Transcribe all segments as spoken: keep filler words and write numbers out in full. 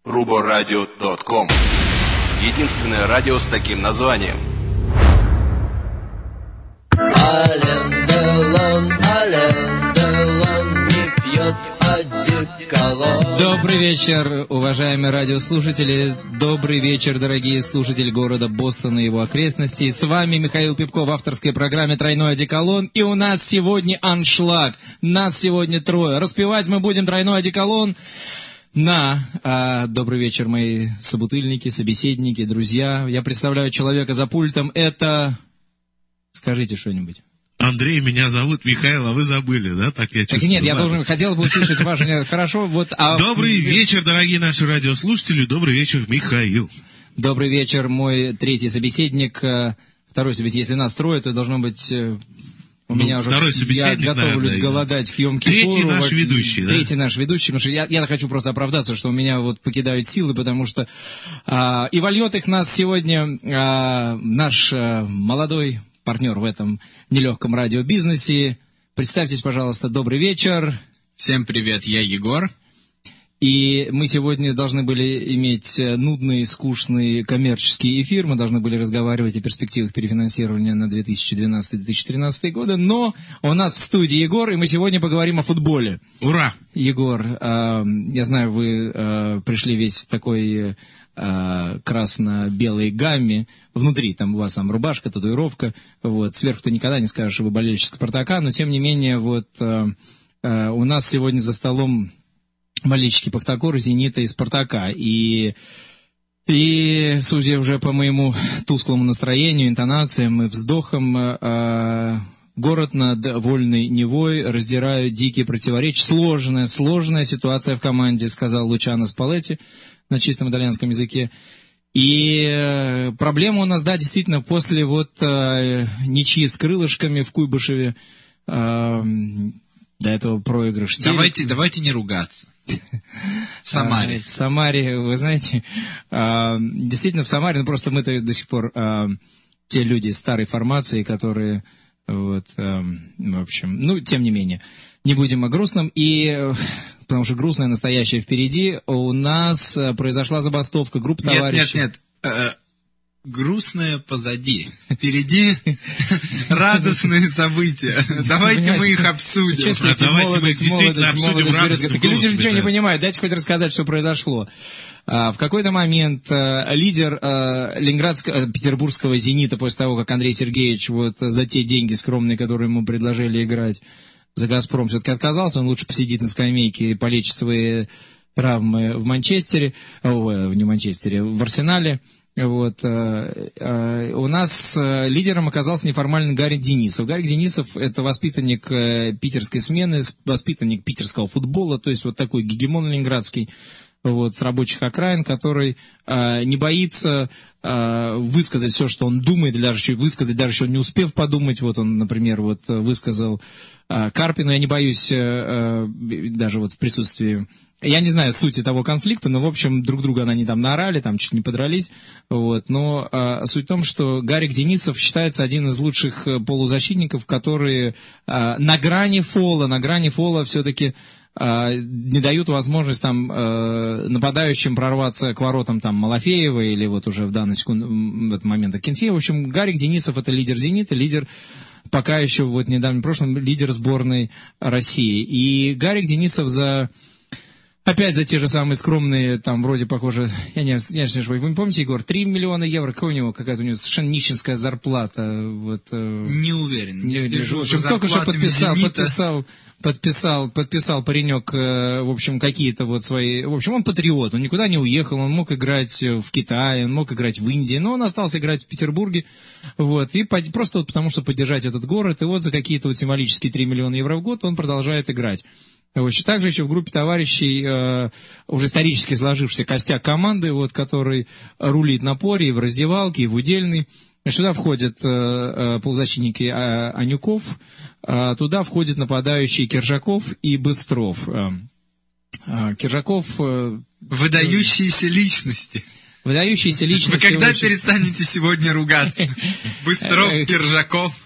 рубо-радио точка ком. Единственное радио с таким названием. Ален Делон, Ален Делон не пьет одеколон. Добрый вечер, уважаемые радиослушатели. Добрый вечер, дорогие слушатели города Бостона и его окрестностей. С вами Михаил Пипко в авторской программе «Тройной одеколон». И у нас сегодня аншлаг. Нас сегодня трое. Распевать мы будем «Тройной одеколон» на... А, добрый вечер, мои собутыльники, собеседники, друзья. Я представляю человека за пультом. Это... Скажите что-нибудь. Андрей, меня зовут Михаил, а вы забыли, да? Так я чувствую. Так нет, я Ладно. должен, хотел бы услышать ваше... Хорошо, вот... А... Добрый вечер, дорогие наши радиослушатели. Добрый вечер, Михаил. Добрый вечер, мой третий собеседник. Второй собеседник. Если нас трое, то должно быть... У ну, меня уже... Второй собеседник, я готовлюсь наверное, голодать к Йом-Кипуру. Третий наш ведущий, да? Третий наш ведущий, потому что я, я хочу просто оправдаться, что у меня вот покидают силы, потому что... А, и вольет их нас сегодня а, наш а, молодой... партнер в этом нелегком радиобизнесе. Представьтесь, пожалуйста, добрый вечер. Всем привет, я Егор. И мы сегодня должны были иметь нудный, скучный коммерческий эфир. Мы должны были разговаривать о перспективах перефинансирования на две тысячи двенадцатый - две тысячи тринадцатый годы. Но у нас в студии Егор, и мы сегодня поговорим о футболе. Ура! Егор, э, я знаю, вы э, пришли весь такой... красно-белой гамме. Внутри там у вас там рубашка, татуировка. Вот. Сверху ты никогда не скажешь, что вы болельщик Спартака, но тем не менее вот э, э, у нас сегодня за столом болельщики Пахтакора, Зенита и Спартака. И, и судя уже по моему тусклому настроению, интонациям и вздохам, э, город над Вольной Невой раздирают дикие противоречия. Сложная, сложная ситуация в команде, сказал Лучано Спалетти на чистом итальянском языке. И э, проблема у нас, да, действительно, после вот э, ничьи с крылышками в Куйбышеве, э, до этого проигрыш. Давайте, давайте не ругаться. В Самаре. В Самаре, вы знаете, действительно в Самаре, ну просто мы-то до сих пор те люди старой формации, которые, вот, в общем, ну, тем не менее, не будем о грустном, и... Потому что грустное настоящее впереди. У нас произошла забастовка группы нет, товарищей. Нет, нет, нет. Грустное позади. Впереди радостные события. Давайте мы их обсудим. А давайте мы действительно обсудим радостным голосом. Люди ничего не понимают. Дайте хоть рассказать, что произошло. В какой-то момент лидер ленинградского, петербургского «Зенита», после того, как Андрей Сергеевич вот за те деньги скромные, которые ему предложили играть, за «Газпром» все-таки отказался, он лучше посидит на скамейке и полечит свои травмы в Манчестере, о, не в Манчестере, в Арсенале. Вот. У нас лидером оказался неформальный Гарик Денисов. Гарик Денисов — это воспитанник питерской смены, воспитанник питерского футбола, то есть вот такой гегемон ленинградский, вот, с рабочих окраин, который э, не боится э, высказать все, что он думает, или даже еще высказать, даже еще не успев подумать. Вот он, например, вот высказал э, Карпину, я не боюсь, э, э, даже вот в присутствии, я не знаю сути того конфликта, но, в общем, друг друга они там наорали, там чуть не подрались. Вот. Но э, суть в том, что Гарик Денисов считается один из лучших полузащитников, которые э, на грани фола, на грани фола все-таки не дают возможность там э, нападающим прорваться к воротам там Малафеева или вот уже в данный секунду, в этот момент Акинфеева. В общем, Гарик Денисов — это лидер «Зенита», лидер, пока еще вот в недавнем прошлом, лидер сборной России. И Гарик Денисов за... Опять за те же самые скромные, там, вроде, похоже, я не, я не знаю, вы не помните, Егор, три миллиона евро, какая у него, какая-то у него совершенно нищенская зарплата, вот. Не уверен, не, не слежу в общем, только что подписал, подписал, подписал, подписал паренек, в общем, какие-то вот свои, в общем, он патриот, он никуда не уехал, он мог играть в Китае, он мог играть в Индии, но он остался играть в Петербурге, вот, и просто вот потому, что поддержать этот город, и вот за какие-то вот символические три миллиона евро в год он продолжает играть. Вот, также еще в группе товарищей э, уже исторически сложившийся костяк команды, вот, который рулит на поре и в раздевалке, и в удельной. Сюда входят э, э, полузащитники э, Анюков, э, туда входят нападающие Киржаков и Быстров. Э, э, Киржаков... Э, Выдающиеся личности. Выдающиеся личности. Вы когда очень... перестанете сегодня ругаться? Быстров, Киржаков...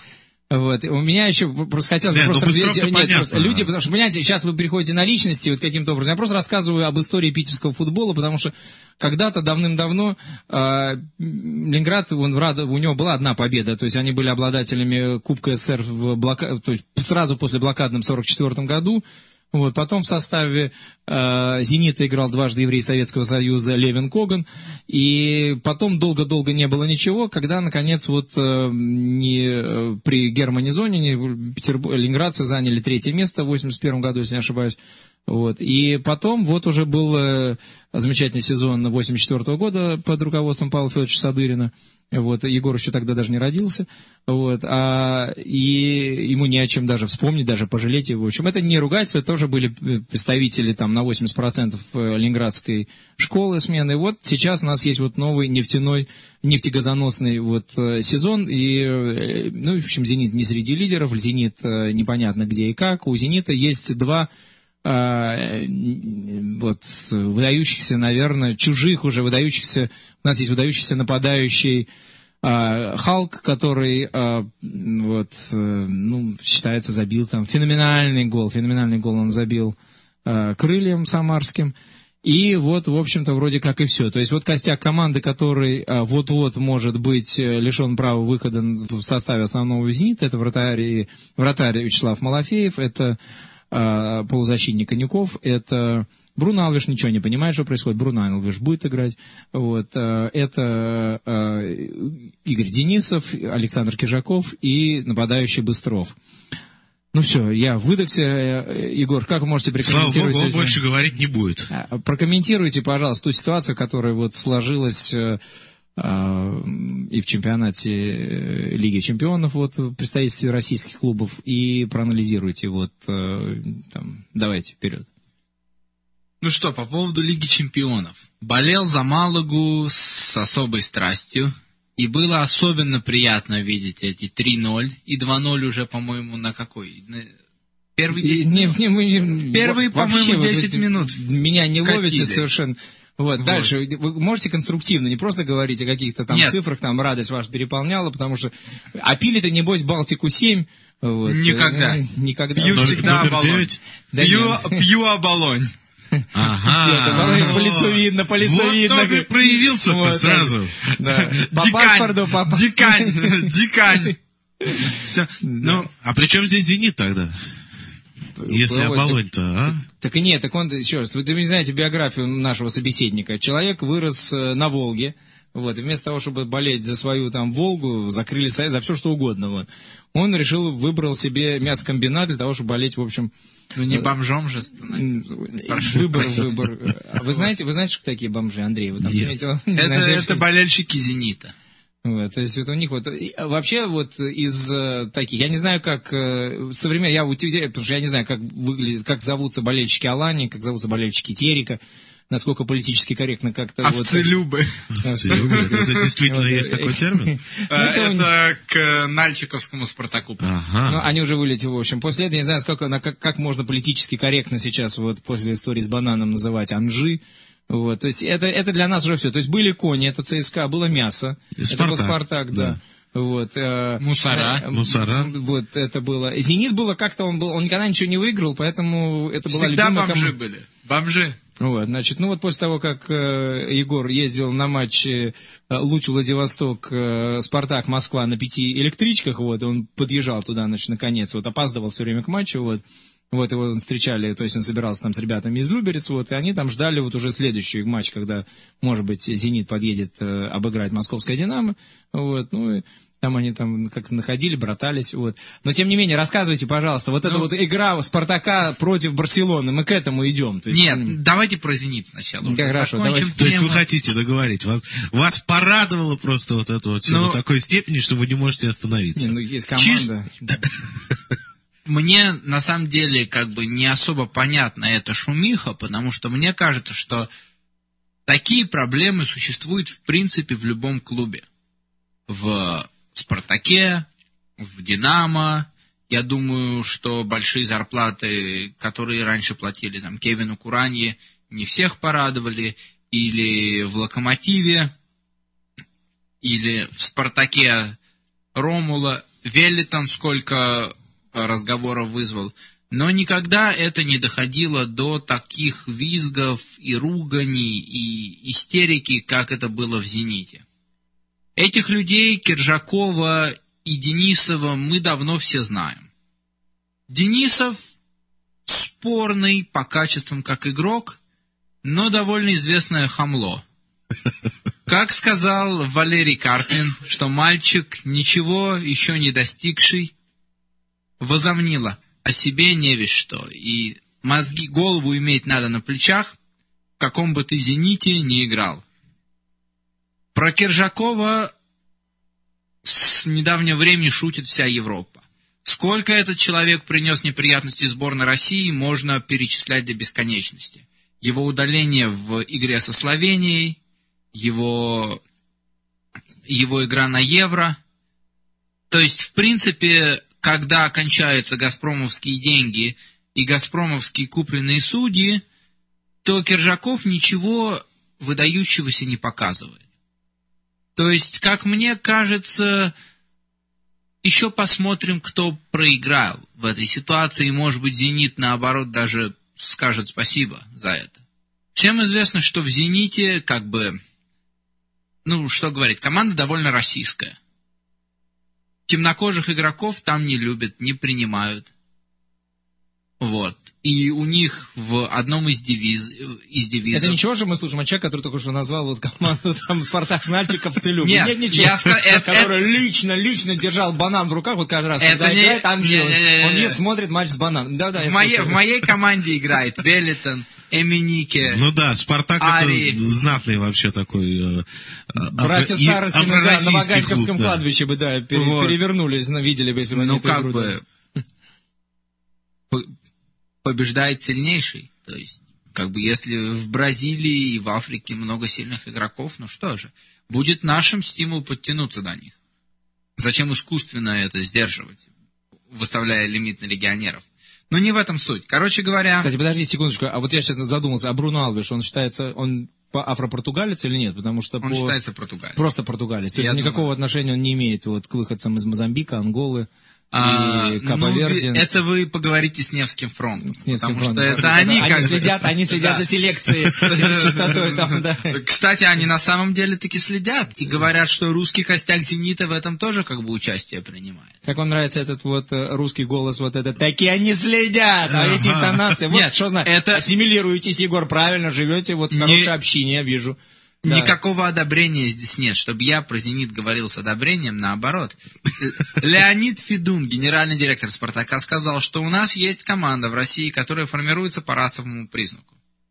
Вот. У меня еще просто хотелось бы Нет, просто... ну, Быстров-то Нет, понятно. просто люди, потому что, понимаете, сейчас вы приходите на личности вот каким-то образом. Я просто рассказываю об истории питерского футбола, потому что когда-то давным-давно э, Ленинград, он, у него была одна победа, то есть они были обладателями Кубка СССР в блока... то есть сразу после блокадном сорок четвёртом году. Вот, потом в составе э, «Зенита» играл дважды еврей Советского Союза Левин Коган, и потом долго-долго не было ничего, когда, наконец, вот э, не, э, при Германе Зонине Петербург, ленинградцы заняли третье место в восемьдесят первом году, если не ошибаюсь. Вот. И потом вот уже был э, замечательный сезон восемьдесят четвёртого года под руководством Павла Федоровича Садырина. Вот, Егор еще тогда даже не родился, вот, а, и ему не о чем даже вспомнить, даже пожалеть его. В общем, это не ругательство, это тоже были представители там на восемьдесят процентов ленинградской школы смены. Вот сейчас у нас есть вот новый нефтяной, нефтегазоносный вот сезон, и, ну, в общем, «Зенит» не среди лидеров, «Зенит» непонятно где и как. У «Зенита» есть два вот выдающихся, наверное, чужих уже выдающихся, у нас есть выдающийся нападающий а, Халк, который а, вот, а, ну, считается, забил там феноменальный гол, феноменальный гол он забил а, Крыльям самарским, и вот, в общем-то, вроде как и все. То есть вот костяк команды, который а, вот-вот может быть лишен права выхода в составе основного «Зенита», это вратарь, вратарь Вячеслав Малафеев, это полузащитник Конюков, это Бруно Алвеш ничего не понимает, что происходит, Бруно Алвеш будет играть, вот, это Игорь Денисов, Александр Кижаков и нападающий Быстров. Ну все, я выдохся. Егор, как вы можете прокомментировать? Слава Богу, он больше говорить не будет. Прокомментируйте, пожалуйста, ту ситуацию, которая вот сложилась и в чемпионате Лиги Чемпионов, вот, в представительстве российских клубов, и проанализируйте, вот, там, давайте, вперед. Ну что, по поводу Лиги Чемпионов. Болел за Малагу с особой страстью, и было особенно приятно видеть эти три ноль, и два ноль уже, по-моему, на какой? Первые десять минут? Не, не, не, Первые, по-моему, десять вот, минут. Меня не катили. ловите совершенно. Вот, вот, дальше. Вы можете конструктивно, не просто говорить о каких-то там Нет. цифрах, там радость ваша переполняла, потому что... А пили-то, небось, Балтику семь. Вот. Никогда. Никогда. Пью всегда оболонь. Да пью, пью оболонь. Ага. По лицу видно, по лицу видно. Вот он и проявился-то сразу. По паспорту, по паспорту. Дикань, дикань. Ну, а при чем здесь «Зенит» тогда? Если оболонь-то, а? Так и нет, так он, еще раз, вы не знаете биографию нашего собеседника. Человек вырос на Волге, вот, и вместо того, чтобы болеть за свою там Волгу, закрыли сайт, за все что угодно, вот, он решил, выбрал себе мясокомбинат для того, чтобы болеть, в общем... Ну, не бомжом же становится. Выбор, выбор. Вы знаете, вы знаете, что такие бомжи, Андрей? Вы там это, это болельщики «Зенита». Вот, то есть вот у них вот вообще вот из э, таких, я не знаю, как э, современно, я удивляюсь, потому что я не знаю, как выглядит, как зовутся болельщики Алани, как зовутся болельщики Терека, насколько политически корректно как-то... Овцелюбы. Овцелюбы, это действительно есть такой термин? Это к Нальчиковскому «Спартаку». Ну, они уже вылетели, в общем. После этого, не знаю, как можно политически корректно сейчас, вот после истории с бананом называть Анжи. Вот, то есть это, это для нас уже все. То есть были кони, это ЦСКА, было мясо. И это Спартак, был Спартак, да. да. Вот, э, Мусора. Э, Мусора. Вот это было. Зенит было как-то, он был, он никогда ничего не выиграл, поэтому это была Всегда любимая бомжи команда. были. Бомжи. Вот, значит, ну вот после того, как э, Егор ездил на матч э, Луч Владивосток, э, Спартак, Москва на пяти электричках, вот, он подъезжал туда, значит, наконец, вот, опаздывал все время к матчу, вот. Вот его встречали, то есть он собирался там с ребятами из Люберец, вот, и они там ждали вот уже следующий матч, когда, может быть, «Зенит» подъедет э, обыграть московское «Динамо», вот, ну, и там они там как-то находили, братались, вот. Но, тем не менее, рассказывайте, пожалуйста, вот ну, эта вот игра «Спартака» против «Барселоны», мы к этому идем. То есть, нет, ну, давайте про «Зенит» сначала. Да, хорошо, давайте. То есть вы хотите договорить, вас, вас порадовало просто вот это вот все ну, до такой степени, что вы не можете остановиться. Не, ну, есть команда... Чис... Мне, на самом деле, как бы не особо понятна эта шумиха, потому что мне кажется, что такие проблемы существуют, в принципе, в любом клубе. В «Спартаке», в «Динамо». Я думаю, что большие зарплаты, которые раньше платили там Кевину Куранье, не всех порадовали. Или в «Локомотиве», или в «Спартаке» Ромула. Веллитон сколько разговоров вызвал. Но никогда это не доходило до таких визгов и руганий, и истерики, как это было в «Зените». Этих людей, Киржакова и Денисова, мы давно все знаем. Денисов спорный по качествам как игрок, но довольно известное хамло. Как сказал Валерий Карпин, что мальчик, ничего еще не достигший, возомнило о себе не весь что, и мозги, голову иметь надо на плечах, в каком бы ты «Зените» не играл. Про Киржакова с недавнего времени шутит вся Европа. Сколько этот человек принес неприятностей сборной России, можно перечислять до бесконечности. Его удаление в игре со Словенией, его, его игра на Евро. То есть, в принципе, когда кончаются газпромовские деньги и газпромовские купленные судьи, то Киржаков ничего выдающегося не показывает. То есть, как мне кажется, еще посмотрим, кто проиграл в этой ситуации, и, может быть, «Зенит», наоборот, даже скажет спасибо за это. Всем известно, что в «Зените», как бы, ну, что говорить, команда довольно российская. Темнокожих игроков там не любят, не принимают. Вот. И у них в одном из, девиз, из девизов... Это ничего же мы слушаем от человека, который только что назвал вот команду там «Спартак» с Нальчиков в Целюбе? Нет, Нет ничего. Я ска... это, который это... лично, лично держал банан в руках, вот каждый раз, это когда не... играет Анжи, он, не... он едет, смотрит матч с бананом. Да, да, в, моей, в моей команде играет Веллитон, Эменике. Ну да, «Спартак» Ари. это знатный вообще такой... Э, Братья и, Старостины, да, на Ваганьковском клуб, да. кладбище бы, да, пере, вот. перевернулись, ну, видели бы, если бы они Ну, эту как игру, бы... побеждает сильнейший. То есть, как бы, если в Бразилии и в Африке много сильных игроков, ну что же, будет нашим стимул подтянуться до них. Зачем искусственно это сдерживать, выставляя лимит на легионеров? Но не в этом суть. Короче говоря... Кстати, подождите секундочку, а вот я сейчас задумался, а Бруно Алвеш, он считается, он афропортугалец или нет? Потому что Он по... считается португалец. Просто португалец. То Я есть никакого думаю... отношения он не имеет вот к выходцам из Мозамбика, Анголы А, и Капо-Верде. ну, это вы поговорите с Невским фронтом. С Невским потому фронтом. что это они, они как следят, бы... они следят Да. за селекцией, чистотой там, да. Кстати, они на самом деле таки следят. И говорят, что русский костяк «Зенита» в этом тоже как бы участие принимает. Как вам нравится этот вот э, русский голос, вот этот, такие они следят, а эти интонации. Вот, Нет, что знаю, это- ассимилируетесь, Егор, правильно живете, вот в Не- хорошей общине, я вижу. Да. Никакого одобрения здесь нет. Чтобы я про «Зенит» говорил с одобрением, наоборот. Леонид Федун, генеральный директор «Спартака», сказал, что у нас есть команда в России, которая формируется по расовому признаку.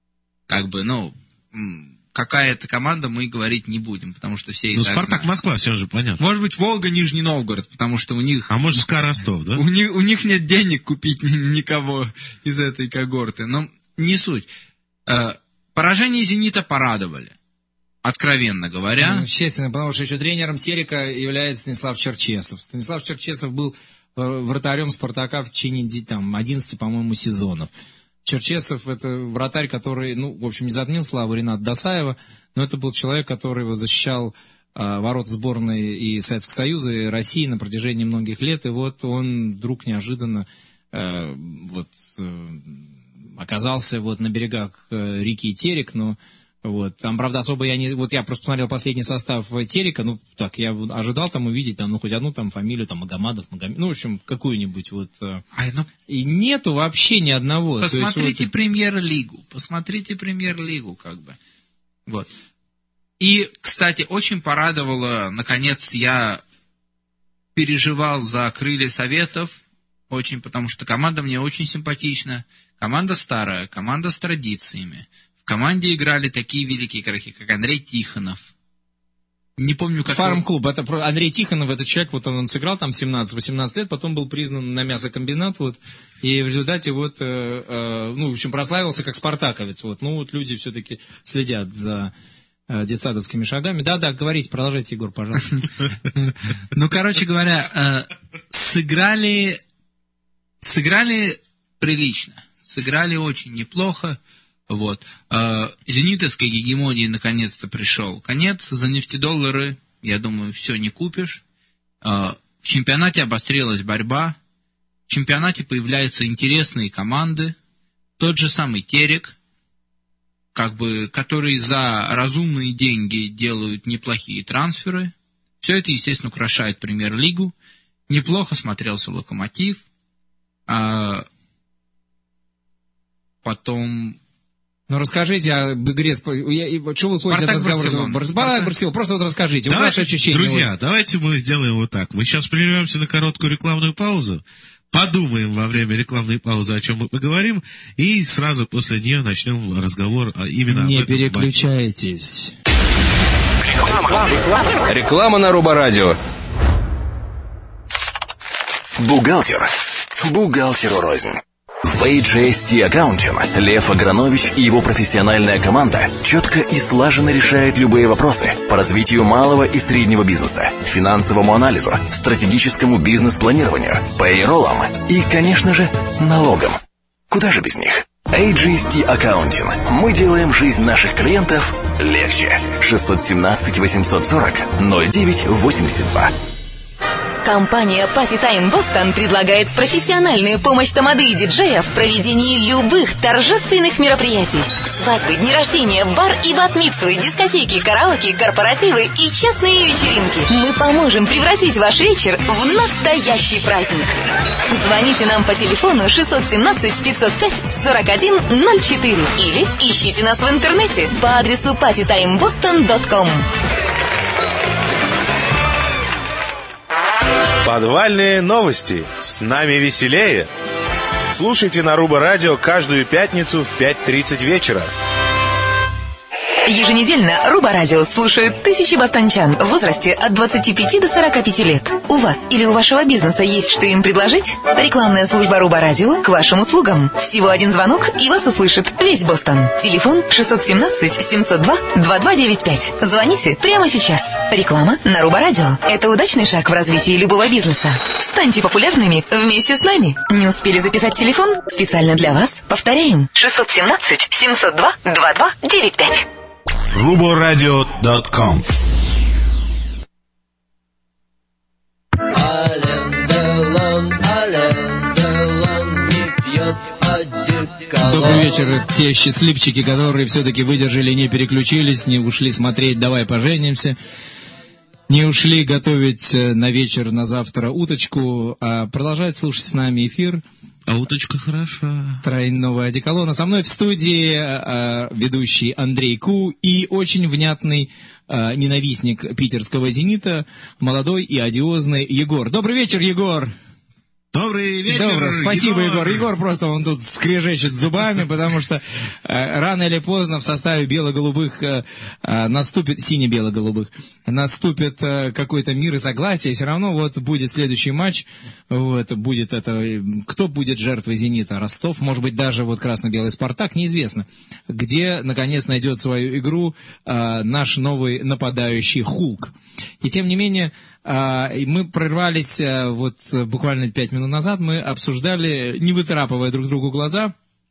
Как бы, ну, м, какая это команда, мы говорить не будем, потому что все и Ну, так «Спартак» знают. Москва, все же понятно. Может быть, Волга, Нижний Новгород, потому что у них... А может, СКА Ростов, да? У них, у них нет денег купить ни- никого из этой когорты. Но не суть. Э, Поражение «Зенита» порадовали. Откровенно говоря. Ну, естественно, потому что еще тренером Терека является Станислав Черчесов. Станислав Черчесов был э, вратарем «Спартака» в течение там, одиннадцати, по-моему, сезонов. Черчесов — это вратарь, который, ну, в общем, не затмил славу Рената Досаева, но это был человек, который его защищал э, ворот сборной и Советского Союза, и России на протяжении многих лет. И вот он вдруг неожиданно э, вот, э, оказался вот на берегах э, реки Терек, но вот, там, правда, особо я не... Вот я просто посмотрел последний состав Терека, ну, так, я ожидал там увидеть, там, ну, хоть одну там фамилию, там, Магомадов, Магомед, ну, в общем, какую-нибудь вот... А, ну, И нету вообще ни одного. посмотрите То есть, вот, премьер-лигу. Посмотрите премьер-лигу, как бы. Вот. И, кстати, очень порадовало, наконец, я переживал за крылья Советов, очень, потому что команда мне очень симпатична. Команда старая, команда с традициями. В команде играли такие великие игроки, как Андрей Тихонов. Не помню, как... Фарм-клуб. Это про- Андрей Тихонов, этот человек, вот он, он сыграл там семнадцать-восемнадцать лет, потом был признан на мясокомбинат, вот, и в результате вот, э, э, ну, в общем, прославился как спартаковец, вот. Ну, вот люди все-таки следят за э, детсадовскими шагами. Да-да, говорите, продолжайте, Егор, пожалуйста. Ну, короче говоря, сыграли, сыграли прилично, сыграли очень неплохо. Вот. Зенитовской гегемонии наконец-то пришел конец. За нефтедоллары, я думаю, все не купишь. В В чемпионате обострилась борьба, в чемпионате появляются интересные команды, тот же самый Терек, как бы, который за разумные деньги делают неплохие трансферы. Все это, естественно, украшает премьер-лигу. Неплохо смотрелся Локомотив. А потом... Ну, расскажите об игре. Что вы ходите от разговора? Спартак, Барселона. Просто вот расскажите. Давайте, вот ощущения. Друзья, вот. давайте мы сделаем вот так. Мы сейчас прервемся на короткую рекламную паузу, подумаем во время рекламной паузы, о чем мы поговорим, и сразу после нее начнем разговор именно Не об этом переключайтесь. Реклама. Реклама. Реклама на Рубо-радио. Бухгалтер. Бухгалтеру рознь. В эйч эс ти Accounting Лев Агранович и его профессиональная команда четко и слаженно решают любые вопросы по развитию малого и среднего бизнеса, финансовому анализу, стратегическому бизнес-планированию, пейроллам и, конечно же, налогам. Куда же без них? эйч эс ти Accounting. Мы делаем жизнь наших клиентов легче. шестьсот семнадцать восемьсот сорок ноль девять восемьдесят два. Компания Party Time Boston предлагает профессиональную помощь тамады и диджея в проведении любых торжественных мероприятий. Свадьбы, дни рождения, бар и бат-мицвы, дискотеки, караоке, корпоративы и частные вечеринки. Мы поможем превратить ваш вечер в настоящий праздник. Звоните нам по телефону шестьсот семнадцать пятьсот пять сорок один ноль четыре или ищите нас в интернете по адресу пати тайм бостон точка ком. Подвальные новости. С нами веселее. Слушайте на Рубо-радио каждую пятницу в пять тридцать вечера. Еженедельно Рубо-радио слушают тысячи бостончан в возрасте от двадцати пяти до сорока пяти лет. У вас или у вашего бизнеса есть что им предложить? Рекламная служба Рубо-радио к вашим услугам. Всего один звонок, и вас услышит весь Бостон. Телефон шестьсот семнадцать семьсот два двадцать два девяносто пять. Звоните прямо сейчас. Реклама на Рубо-радио. Это удачный шаг в развитии любого бизнеса. Станьте популярными вместе с нами. Не успели записать телефон? Специально для вас повторяем. шестьсот семнадцать семьсот два двадцать два девяносто пять. рубо-радио точка ком. Ален Делон, Ален Делон не пьет одеколон. Добрый вечер, те счастливчики, которые все-таки выдержали, не переключились, не ушли смотреть «Давай поженимся», не ушли готовить на вечер, на завтра уточку, а продолжать слушать с нами эфир. А уточка хороша. Тройного одеколона. Со мной в студии э, ведущий Андрей Ку и очень внятный э, ненавистник питерского «Зенита», молодой и одиозный Егор. Добрый вечер, Егор! Добрый вечер, Добрый, спасибо, Егор. Егор. Егор просто он тут скрежещет зубами, потому что э, рано или поздно в составе бело-голубых э, э, наступит, сине-бело-голубых, наступит э, какой-то мир и согласие. Все равно вот будет следующий матч, вот, будет это, кто будет жертвой «Зенита»? Ростов, может быть, даже вот красно-белый «Спартак», неизвестно. Где, наконец, найдет свою игру э, наш новый нападающий Хулк. И тем не менее, мы прервались вот буквально пять минут назад, мы обсуждали, не выцарапывая друг другу глаза,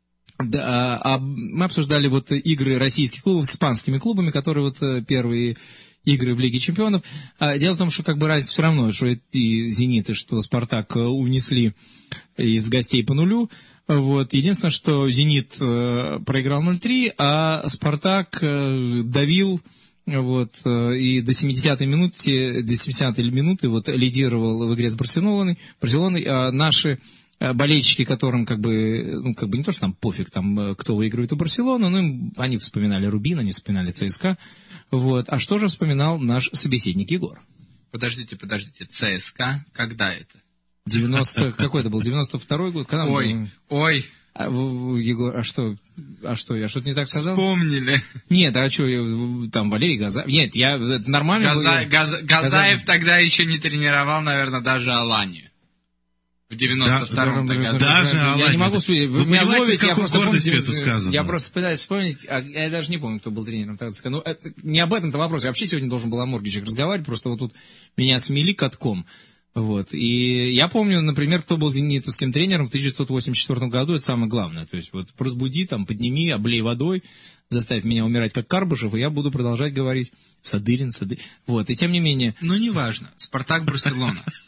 мы обсуждали вот игры российских клубов с испанскими клубами, которые вот первые игры в Лиге Чемпионов. Дело в том, что как бы разница все равно, что и «Зенит», и что «Спартак» унесли из гостей по нулю. Вот. Единственное, что «Зенит» проиграл ноль три, а «Спартак» давил. Вот, и до семидесятой минуты, до семидесятой минуты вот лидировал в игре с Барселоной, Барселоной, а наши болельщики, которым как бы, ну, как бы не то, что там пофиг, там, кто выигрывает у Барселоны, но им, они вспоминали Рубин, они вспоминали ЦСКА, вот, а что же вспоминал наш собеседник Егор? Подождите, подождите, ЦСКА, когда это? девяносто, какой это был, девяносто второй год? Когда ой, был? ой. А, Егор, а что, а что, я что-то не так сказал? Вспомнили. Нет, а что, там Валерий Газаев, нет, я, это нормально. Газа, Газа, Газаев, Газаев тогда еще не тренировал, наверное, даже Аланию. В девяносто втором да, году. Даже я Аланию. не могу вспомнить. Вы, Вы меня понимаете, ловите, с я какой просто гордостью помню, это сказано? Я просто пытаюсь вспомнить, а я даже не помню, кто был тренером тогда. Ну, это, не об этом-то вопрос. Я вообще сегодня должен был о Моргичах разговаривать, просто вот тут меня смели катком. Вот. И я помню, например, кто был зенитовским тренером в тысяча девятьсот восемьдесят четвёртом году, это самое главное. То есть вот разбуди, там, подними, облей водой, заставь меня умирать как Карбышев, и я буду продолжать говорить Садырин, Садырин. Вот, и тем не менее... Ну, неважно. Спартак, Барселона.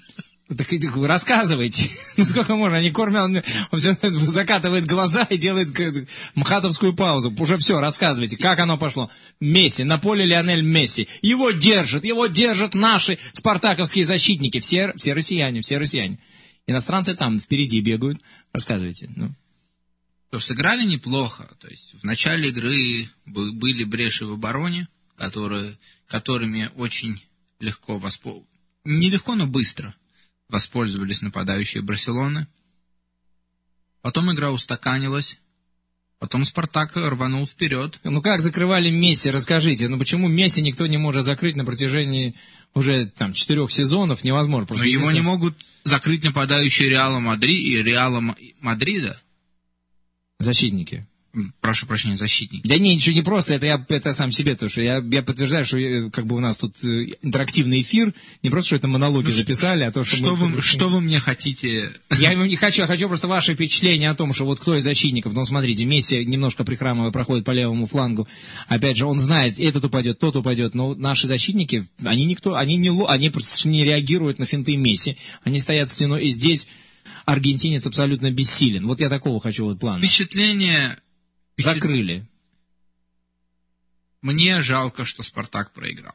Так и вы рассказывайте. Ну, сколько можно? Они кормят, он, он все закатывает глаза и делает мхатовскую паузу. Уже все, рассказывайте, как оно пошло. Месси, на поле Лионель Месси. Его держат, его держат наши спартаковские защитники. Все, все россияне, все россияне. Иностранцы там впереди бегают. Рассказывайте. Ну. То сыграли неплохо. То есть в начале игры были бреши в обороне, которые, которыми очень легко воспользовались. Не легко, но быстро воспользовались нападающие Барселоны. Потом игра устаканилась. Потом Спартак рванул вперед. Ну как закрывали Месси, расскажите. Ну почему Месси никто не может закрыть на протяжении уже там четырех сезонов? Невозможно. Но его не могут закрыть нападающие Реала Мадри и Реала Мадрида. Защитники. Прошу прощения, защитники. Да не, ничего не просто, это я это сам себе, потому что я, я подтверждаю, что я, как бы у нас тут интерактивный эфир, не просто, что это монологи ну, записали, а то, что что мы... Вы, что вы мне хотите? Я не хочу, я хочу просто ваше впечатление о том, что вот кто из защитников, ну, смотрите, Месси немножко прихрамывая проходит по левому флангу, опять же, он знает, этот упадет, тот упадет, но наши защитники, они никто, они не, они просто не реагируют на финты Месси, они стоят стеной, и здесь аргентинец абсолютно бессилен. Вот я такого хочу вот плана. Впечатление... Закрыли. Мне жалко, что Спартак проиграл.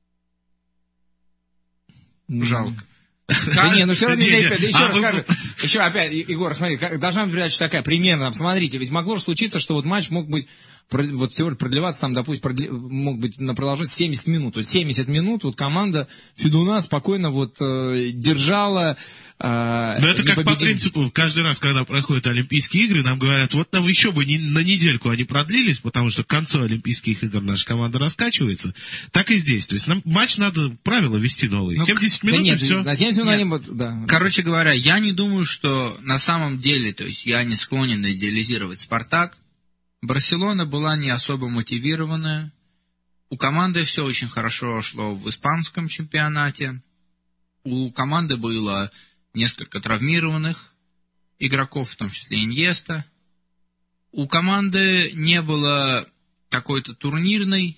Жалко. Да не, ну все равно, еще раз скажу, еще опять, Егор, смотри, должна быть передача такая, примерно, смотрите, ведь могло же случиться, что вот матч мог быть, вот теория продлеваться там, допустим, мог быть на продолжительность семьдесят минут, то есть семьдесят минут, вот команда Федуна спокойно вот держала. Но это как по принципу, каждый раз, когда проходят Олимпийские игры, нам говорят, вот там еще бы не, на недельку они продлились, потому что к концу Олимпийских игр наша команда раскачивается. Так и здесь. То есть нам матч надо, правила вести новые. Ну, семьдесят минут да нет, и все. На семьдесят минут они вот, да. Короче говоря, я не думаю, что на самом деле, то есть я не склонен идеализировать Спартак. Барселона была не особо мотивированная. У команды все очень хорошо шло в испанском чемпионате. У команды было несколько травмированных игроков, в том числе Иньеста. У команды не было какой-то турнирной,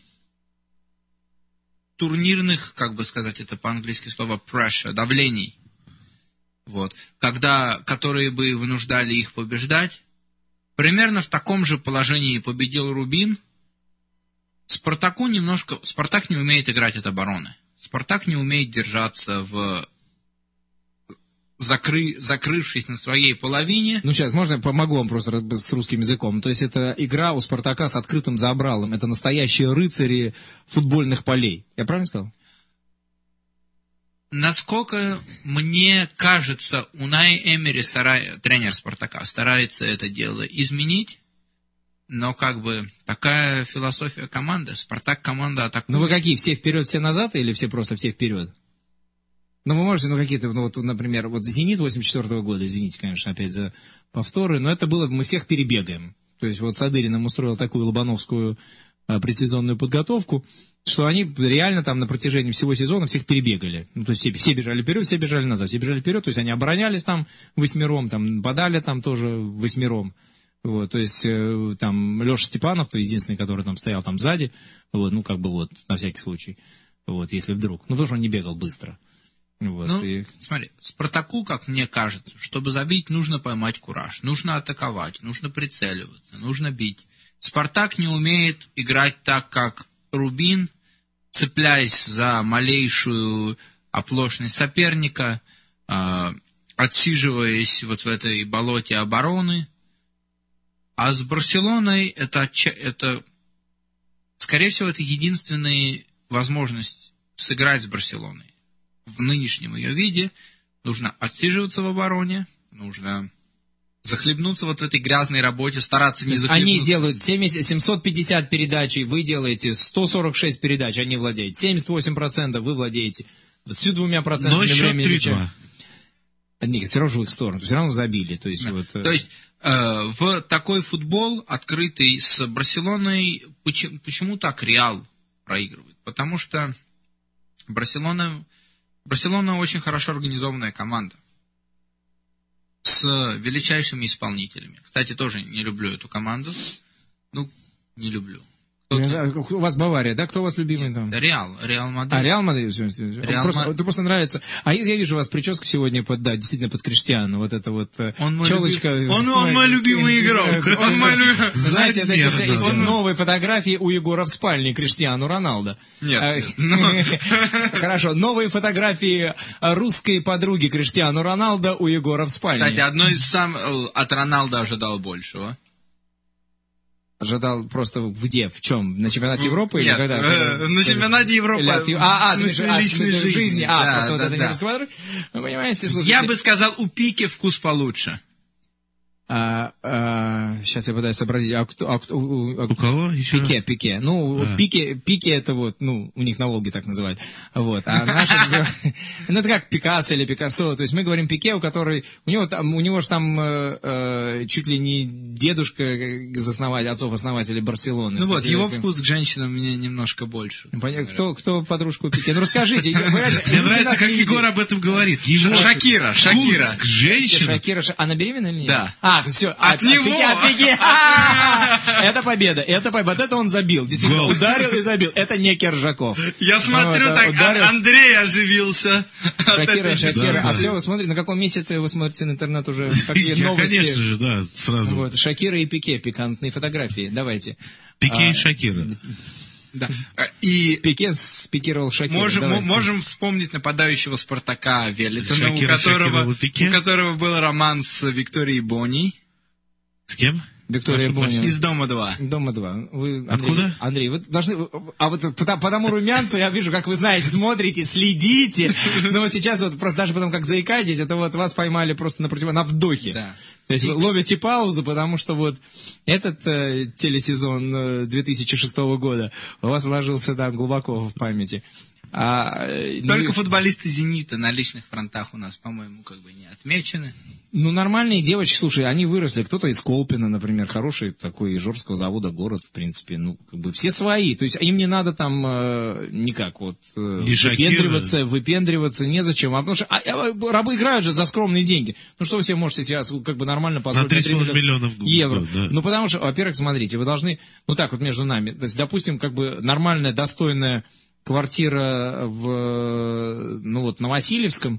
турнирных, как бы сказать это по-английски слово pressure, давлений, вот, когда, которые бы вынуждали их побеждать. Примерно в таком же положении победил Рубин. Спартаку немножко... Спартак не умеет играть от обороны. Спартак не умеет держаться в... Закры... закрывшись на своей половине. Ну, сейчас, можно я помогу вам просто с русским языком? То есть, это игра у Спартака с открытым забралом. Это настоящие рыцари футбольных полей. Я правильно сказал? Насколько мне кажется, Унай Эмери, старай... тренер Спартака, старается это дело изменить. Но как бы такая философия команды. Спартак команда атакует. Ну, вы какие? Все вперед, все назад? Или все просто все вперед? Ну, вы можете, ну, какие-то, ну, вот, например, вот «Зенит» восемьдесят четвёртого года, извините, конечно, опять за повторы, но это было, мы всех перебегаем. То есть, вот Садырин нам устроил такую лобановскую а, предсезонную подготовку, что они реально там на протяжении всего сезона всех перебегали. Ну, то есть, все, все бежали вперед, все бежали назад, все бежали вперед, то есть, они оборонялись там восьмером, там, подали там тоже восьмером. Вот, то есть, э, там, Леша Степанов, то единственный, который там стоял там сзади, вот, ну, как бы вот, на всякий случай, вот, если вдруг. Ну, потому что он не бегал быстро. Вот, ну, и... смотри, Спартаку, как мне кажется, чтобы забить, нужно поймать кураж, нужно атаковать, нужно прицеливаться, нужно бить. Спартак не умеет играть так, как Рубин, цепляясь за малейшую оплошность соперника, э, отсиживаясь вот в этой болоте обороны. А с Барселоной это, это, скорее всего, это единственная возможность сыграть с Барселоной. В нынешнем ее виде нужно отсиживаться в обороне, нужно захлебнуться вот в этой гразной работе, стараться не захлебнуться. Они делают семьсот пятьдесят передач, вы делаете сто сорок шесть передач, они владеют. семьдесят восемь процентов вы владеете. Всю двумя процентами времени. Но счет три-два. Нет, все равно в их сторону, все равно забили. То есть, да. вот, то есть э, в такой футбол, открытый с Барселоной, почему, почему так Реал проигрывает? Потому что Барселона... Барселона очень хорошо организованная команда с величайшими исполнителями. Кстати, тоже не люблю эту команду. Ну, не люблю. У вас Бавария, да? Кто у вас любимый там? Реал, Реал Мадрид. А, Реал Мадрид. Реал просто, Мад... Ты просто нравится. А я, я вижу у вас прическа сегодня под, да, действительно под Криштиану. Вот это вот он челочка. Люби... Он, он мой любимый игрок. Он мой любимый. Знаете, это из новой фотографии у Егора в спальне Криштиану Роналдо. Нет. Хорошо. Новые фотографии русской подруги Криштиану Роналдо у Егора в спальне. Кстати, одно из самых... От Роналдо ожидал большего. Ожидал просто где? В чем? На чемпионате Европы? Нет, или когда? Э, на чемпионате Европы. Или, а, а, в смысле а, личной жизни. жизни. А, да, просто да, вот это да. не разговаривай. Вы понимаете, слушайте. Я бы сказал, у Пике вкус получше. А, а, сейчас я пытаюсь сообразить. А кто, а кто, у, у кого еще? Пике, Пике. Ну, а. Пике, Пике это вот, ну, у них на Волге так называют. Вот. А наши называют... Ну, это как Пикассо или Пикассо. То есть мы говорим Пике, у которой... У него там, у него же там э, э, чуть ли не дедушка из основателей, отцов-основателей Барселоны. Ну вот, его вкус к женщинам мне немножко больше. Кто, кто подружку Пике? Ну, расскажите. Мне нравится, как Егор об этом говорит. Шакира, Шакира. К женщинам. Шакира, она беременна или нет? Да. А, все, от, от него! Пике, от Пике. Это победа, это победа. Вот это он забил. Действительно, Гол. Ударил и забил. Это не Кержаков. Я смотрю, вот, так ударил. Андрей оживился. Шакира, Шакира. Да, а да. все, вы смотрите, на каком месяце вы смотрите на интернет уже? Какие Я, новости? Конечно же, да, сразу. Вот, Шакира и Пике, пикантные фотографии. Давайте. Пике а, и Шакира. Да. И Пике спикировал Шакира. Можем, можем вспомнить нападающего Спартака Велитона, у которого, у которого был роман с Викторией Бонни. С кем? Виктория Бонни. Из Дома два. Дома два. Вы, Андрей, Откуда? Вы, Андрей, вы должны... А вот по, по тому румянцу я вижу, как вы знаете, смотрите, следите. Но вот сейчас вот просто даже потом как заикаетесь, это вот вас поймали просто на, против... на вдохе. Да. То есть вы ловите паузу, потому что вот этот э, телесезон э, две тысячи шестого года у вас ложился там глубоко в памяти. А, Только ну, футболисты «Зенита» на личных фронтах у нас, по-моему, как бы не отмечены. Ну, нормальные девочки, слушай, они выросли. Кто-то из Колпина, например, хороший такой Ижорского завода город, в принципе. Ну, как бы все свои. То есть им не надо там э, никак вот э, выпендриваться, выпендриваться, незачем. А потому что а, а, рабы играют же за скромные деньги. Ну, что вы себе можете сейчас как бы нормально позволить? На три с половиной миллионов евро. Да. Ну, потому что, во-первых, смотрите, вы должны, ну так вот между нами, то есть, допустим, как бы нормальная, достойная квартира в, ну вот, на Васильевском,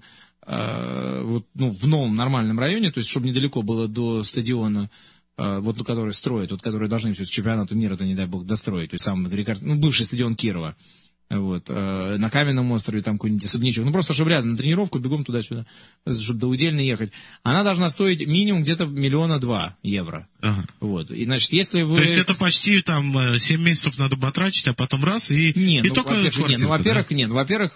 э, вот, ну, в новом нормальном районе, то есть, чтобы недалеко было до стадиона, э, вот, ну, который строят, вот, которые должны все чемпионату мира-то, не дай бог, достроить, то есть, самый, ну, бывший стадион Кирова. Вот, э, на Каменном острове, там какой-нибудь особнячок, ну просто, чтобы рядом на тренировку, бегом туда-сюда, чтобы до Удельной ехать. Она должна стоить минимум где-то миллиона два евро. Ага. Вот, и, значит, если вы... То есть это почти там семь месяцев надо потратить, а потом раз, и, не, и ну, только во-первых, нет, ну, во-первых, да? нет, во-первых,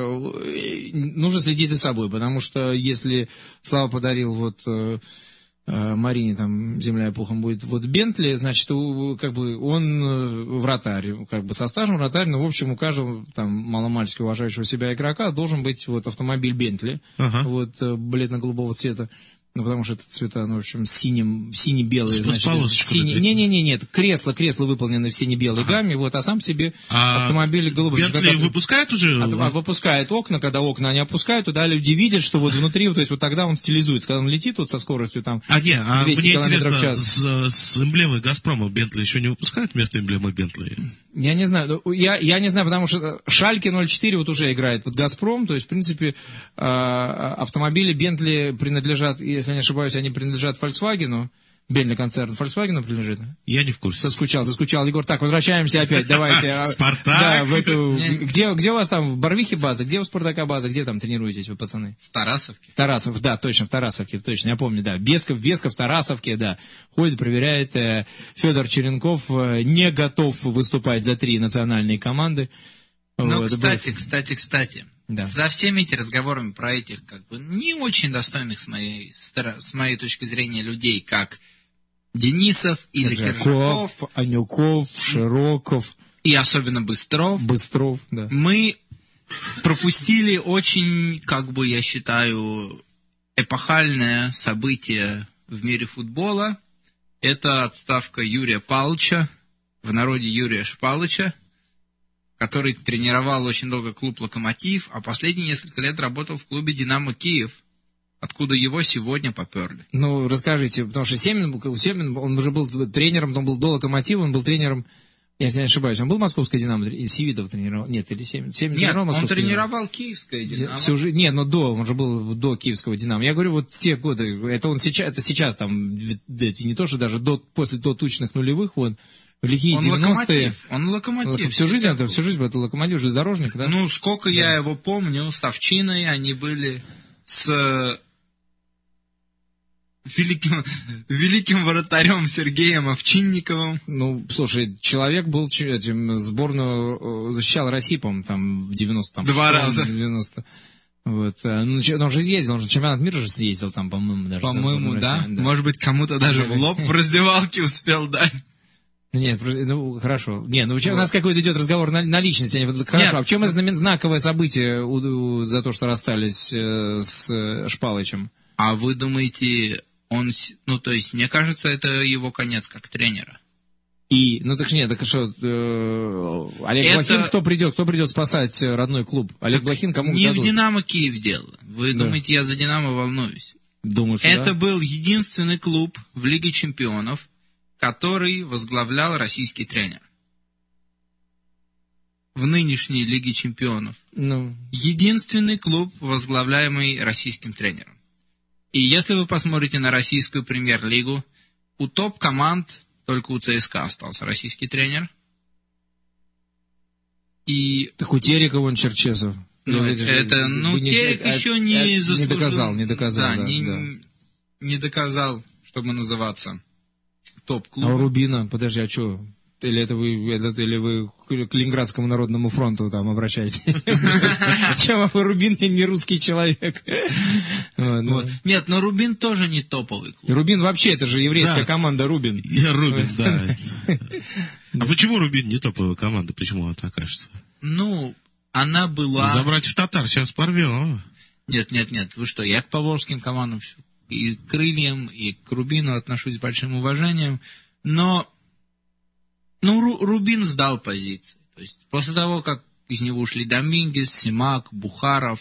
э, нужно следить за собой, потому что если Слава подарил вот... Э, Марине там земля и пухом будет вот Бентли, значит, у, как бы он вратарь, как бы со стажем вратарь, но в общем у каждого там маломальски уважающего себя игрока должен быть вот автомобиль Бентли, ага. вот бледно-голубого цвета. Ну, потому что это цвета, ну, в общем, синим, сине-белые, значит, сине... Не-не-не, нет, кресло, кресло выполнено в сине-белой ага. гамме, вот, а сам себе а автомобиль голубой. Бентли когда выпускает уже? От, выпускает окна, когда окна они опускают, туда люди видят, что вот внутри, то есть вот тогда он стилизуется, когда он летит вот со скоростью там а, не, а двести километров в час. С, с эмблемой Газпрома Бентли еще не выпускают вместо эмблемы Бентли? Я не знаю, я, я не знаю, потому что Шальке ноль четыре вот уже играет под Газпром, то есть, в принципе, автомобили Бентли принадлежат, если не ошибаюсь, они принадлежат Volkswagen, Бентли концерн Volkswagen принадлежит. Я не в курсе. Соскучал, заскучал. Егор, так, возвращаемся опять, давайте. Спартак. Да, в эту... где, где у вас там, в Барвихе база, где у Спартака база, где там тренируетесь вы, пацаны? В Тарасовке. В Тарасов, да, точно, в Тарасовке, точно, я помню, да. Бесков, Бесков в Тарасовке, да. Ходит, проверяет. Э, Федор Черенков э, не готов выступать за три национальные команды. Ну, вот, кстати, был... кстати, кстати. Да. За всеми этими разговорами про этих, как бы, не очень достойных с моей, с моей точки зрения людей, как Денисов или Кержаков, Анюков, Широков и особенно Быстров, Быстров, да. Мы пропустили очень, как бы, я считаю, эпохальное событие в мире футбола. Это отставка Юрия Павловича, в народе Юрия Шпалыча, который тренировал очень долго клуб «Локомотив», а последние несколько лет работал в клубе «Динамо Киев», откуда его сегодня поперли. Ну, расскажите, потому что Семин, Семин, он уже был тренером, он был до «Локомотива», он был тренером Если не ошибаюсь, он был московской «Динамо», и Севидов тренировал? Нет, или семь, семь Нет, тренировал он московское тренировал киевское «Динамо». Всю жизнь, нет, но до, он же был до киевского «Динамо». Я говорю, вот те годы, это он сейчас, это сейчас там, эти, не то, что даже до, после до тучных нулевых, вот, в лихие он девяностые. Локомотив, он локомотив. Всю жизнь, это, всю жизнь был это Локомотив, железнодорожник, да? Ну, сколько да. я его помню, с Овчиной они были, с великим, великим вратарем Сергеем Овчинниковым. Ну, слушай, человек был этим, сборную защищал Россию, по-моему, там в девяностом. Два раза. девяносто. Вот. Ну, он же ездил, он же чемпионат мира же съездил там, по-моему, даже. По-моему, да? да. Может быть, кому-то даже в лоб в раздевалке успел дать. Нет, ну, хорошо. Не, ну, у нас какой-то идет разговор на, на личности. Хорошо, Нет. А в чем это знаковое событие у, у, за то, что расстались э, с Шпалычем? А вы думаете, он... Ну, то есть, мне кажется, это его конец как тренера. И, ну, так нет, так что, э, Олег это... Блохин, кто придет, кто придет спасать родной клуб? Олег так Блохин кому не дадут? В «Динамо» Киев дело. Вы да. думаете, я за «Динамо» волнуюсь? Думаю, что Это да? был единственный клуб в Лиге чемпионов, который возглавлял российский тренер. В нынешней Лиге чемпионов. Ну. Единственный клуб, возглавляемый российским тренером. И если вы посмотрите на российскую премьер-лигу, у топ-команд только у ЦСКА остался российский тренер. И... Так у Терека вон Черчесов. Ну, это, это, ну, не, Терек это, еще не это, заслужил. Не доказал, не доказал. Да, да, не, да. не доказал, чтобы называться топ-клубом. А у Рубина, подожди, а что? Или это вы, это, или вы к Ленинградскому народному фронту там обращаетесь? Чем вы, Рубин, не русский человек? Нет, но Рубин тоже не топовый клуб. Рубин вообще, это же еврейская команда Рубин. Рубин, да. А почему Рубин не топовая команда? Почему она так кажется? Ну, она была... За братьев татар сейчас порвем. Нет, нет, нет, вы что, я к поволжским командам и к Крыльям, и к Рубину отношусь с большим уважением, но ну, Ру, Рубин сдал позиции. То есть после того, как из него ушли Домингес, Симак, Бухаров.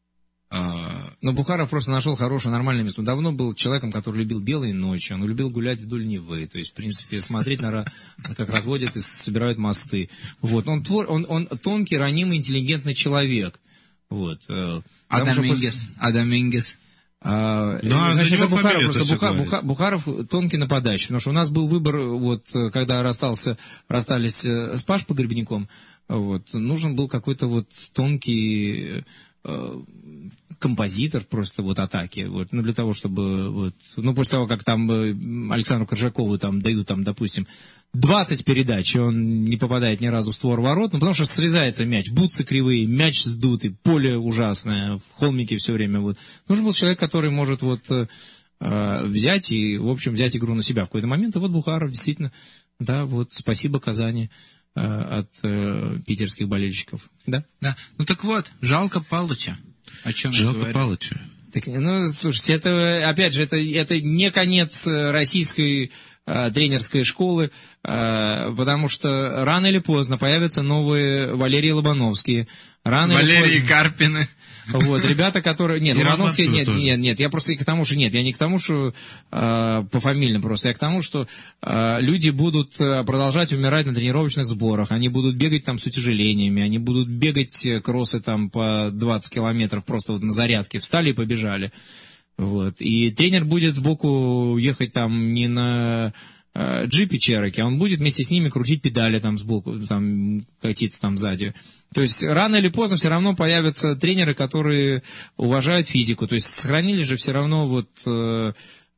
Э... Но Бухаров просто нашел хорошее, нормальное место. Он давно был человеком, который любил белые ночи, он любил гулять вдоль Невы. То есть, в принципе, смотреть, на, как разводят и собирают мосты. Вот. Он, он, он тонкий, ранимый, интеллигентный человек. Вот. А Домингес? А Домингес? А, да, значит, Бухаров, просто Буха, Буха, Бухаров тонкий нападающий, потому что у нас был выбор, вот, когда расстался, расстались с Паш Погребняком, вот, нужен был какой-то вот тонкий э, композитор просто вот атаки, вот, ну, для того, чтобы, вот, ну, после того, как там Александру Коржакову там дают, там, допустим, двадцать передач, и он не попадает ни разу в створ ворот, ну, потому что срезается мяч, бутсы кривые, мяч сдутый, поле ужасное, холмики все время, вот. Нужен был человек, который может, вот, э, взять и, в общем, взять игру на себя в какой-то момент, и вот Бухаров, действительно, да, вот, спасибо Казани э, от э, питерских болельщиков, да? Да, ну, так вот, жалко Палыча. О чем жалко Палыча. Так, ну, слушайте, это, опять же, это, это не конец российской э, тренерской школы, э, потому что рано или поздно появятся новые Валерии Лобановские. Рано Валерии или поздно... Карпины. Вот, ребята, которые... Нет, Лобановские... Нет, тоже. нет, нет, я просто и к тому, что... Нет, я не к тому, что э, пофамильно просто, я к тому, что э, люди будут продолжать умирать на тренировочных сборах, они будут бегать там с утяжелениями, они будут бегать кроссы там по двадцать километров просто вот на зарядке, встали и побежали. Вот. И тренер будет сбоку ехать там не на э, джипе Чероки, а он будет вместе с ними крутить педали там сбоку, там катиться там сзади. То есть рано или поздно все равно появятся тренеры, которые уважают физику. То есть сохранили же все равно вот э,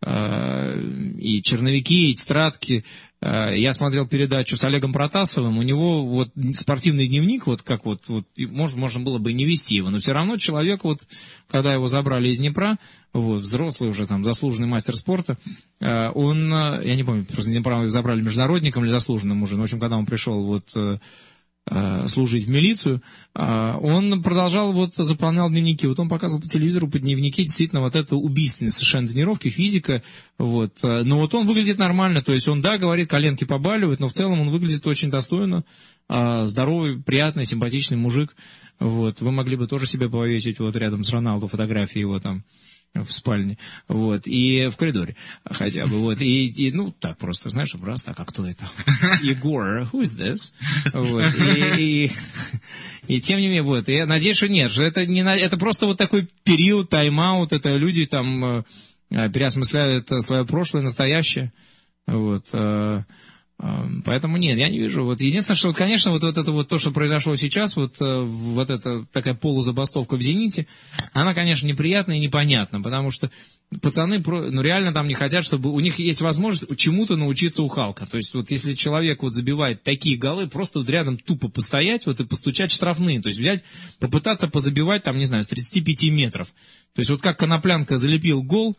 э, и черновики, и тетрадки. Э, я смотрел передачу с Олегом Протасовым, у него вот спортивный дневник, вот как вот, вот можно, можно было бы и не вести его, но все равно человек, вот, когда его забрали из Днепра, вот, взрослый уже там заслуженный мастер спорта, э, он, я не помню, просто Днепра забрали международником или заслуженным уже, но в общем, когда он пришел вот... Э, служить в милицию, он продолжал, вот, заполнял дневники. Вот он показывал по телевизору по дневнике действительно вот это убийственные совершенно тренировки, физика, вот. Но вот он выглядит нормально, то есть он, да, говорит, коленки побаливают, но в целом он выглядит очень достойно, здоровый, приятный, симпатичный мужик, вот. Вы могли бы тоже себе повесить вот рядом с Роналду фотографии его там. в спальне, вот, и в коридоре хотя бы, вот, и, и ну, так просто, знаешь, раз, так, а кто это? Егор, who is this? Вот, и, и, и тем не менее, вот, я надеюсь, что нет, что это, не, это просто вот такой период, тайм-аут, это люди там переосмысляют свое прошлое, настоящее, вот, поэтому нет, я не вижу. Вот единственное, что, вот, конечно, вот, вот это вот то, что произошло сейчас, вот, вот эта такая полузабастовка в «Зените», она, конечно, неприятна и непонятна, потому что пацаны, ну, реально там не хотят, чтобы у них есть возможность чему-то научиться у Халка. То есть вот если человек вот забивает такие голы, просто вот рядом тупо постоять вот и постучать штрафные. То есть взять, попытаться позабивать там, не знаю, с тридцати пяти метров. То есть вот как Коноплянка залепил гол.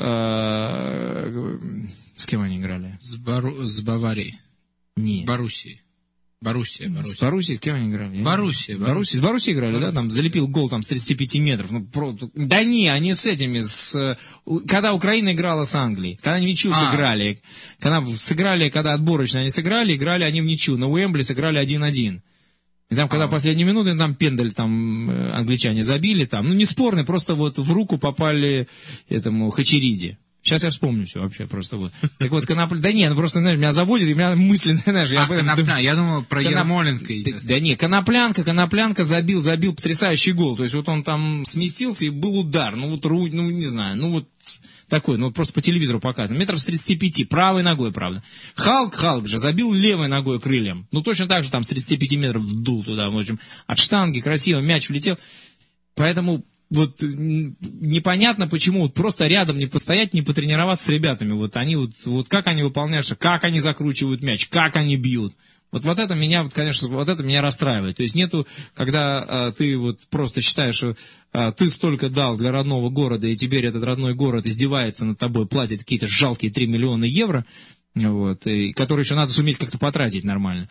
С кем они играли? С, Бару... с Баварией. Нет. С Боруссией. Боруссия, Боруссия. С Боруссией, с кем они играли? Боруссия, Боруссия. С Боруссией играли, Боруссия. Да? Там залепил гол там, с тридцати пяти метров. Ну, про... Да не, они с этими, с... когда Украина играла с Англией, когда они в ничью а. сыграли, когда сыграли, когда отборочно они сыграли, играли они в ничью. На Уэмбли сыграли один-один. И там, когда а. последние минуты, там пендель там англичане забили, там, ну, не спорный, просто вот в руку попали этому Хачериди. Сейчас я вспомню все вообще, просто вот. Так вот, Конопля... Да нет, ну просто, знаешь, меня заводит, и меня мысленно, знаешь... А, я, Конопля... я думал про Коноп... Ермоленко. Да, да нет, Коноплянка, Коноплянка забил, забил потрясающий гол. То есть вот он там сместился, и был удар. Ну вот, ну не знаю, ну вот такой, ну просто по телевизору показано. Метров с тридцати пяти, правой ногой, правда. Халк, Халк же забил левой ногой крыльям. Ну точно так же там с тридцати пяти метров вдул туда, в общем. От штанги красиво мяч влетел. Поэтому... Вот непонятно, почему вот просто рядом не постоять, не потренироваться с ребятами. Вот они вот, вот как они выполняют, как они закручивают мяч, как они бьют. Вот, вот это меня, вот, конечно, вот это меня расстраивает. То есть нету, когда а, ты вот просто считаешь, что а, ты столько дал для родного города, и теперь этот родной город издевается над тобой, платит какие-то жалкие три миллиона евро, вот, и, которые еще надо суметь как-то потратить нормально.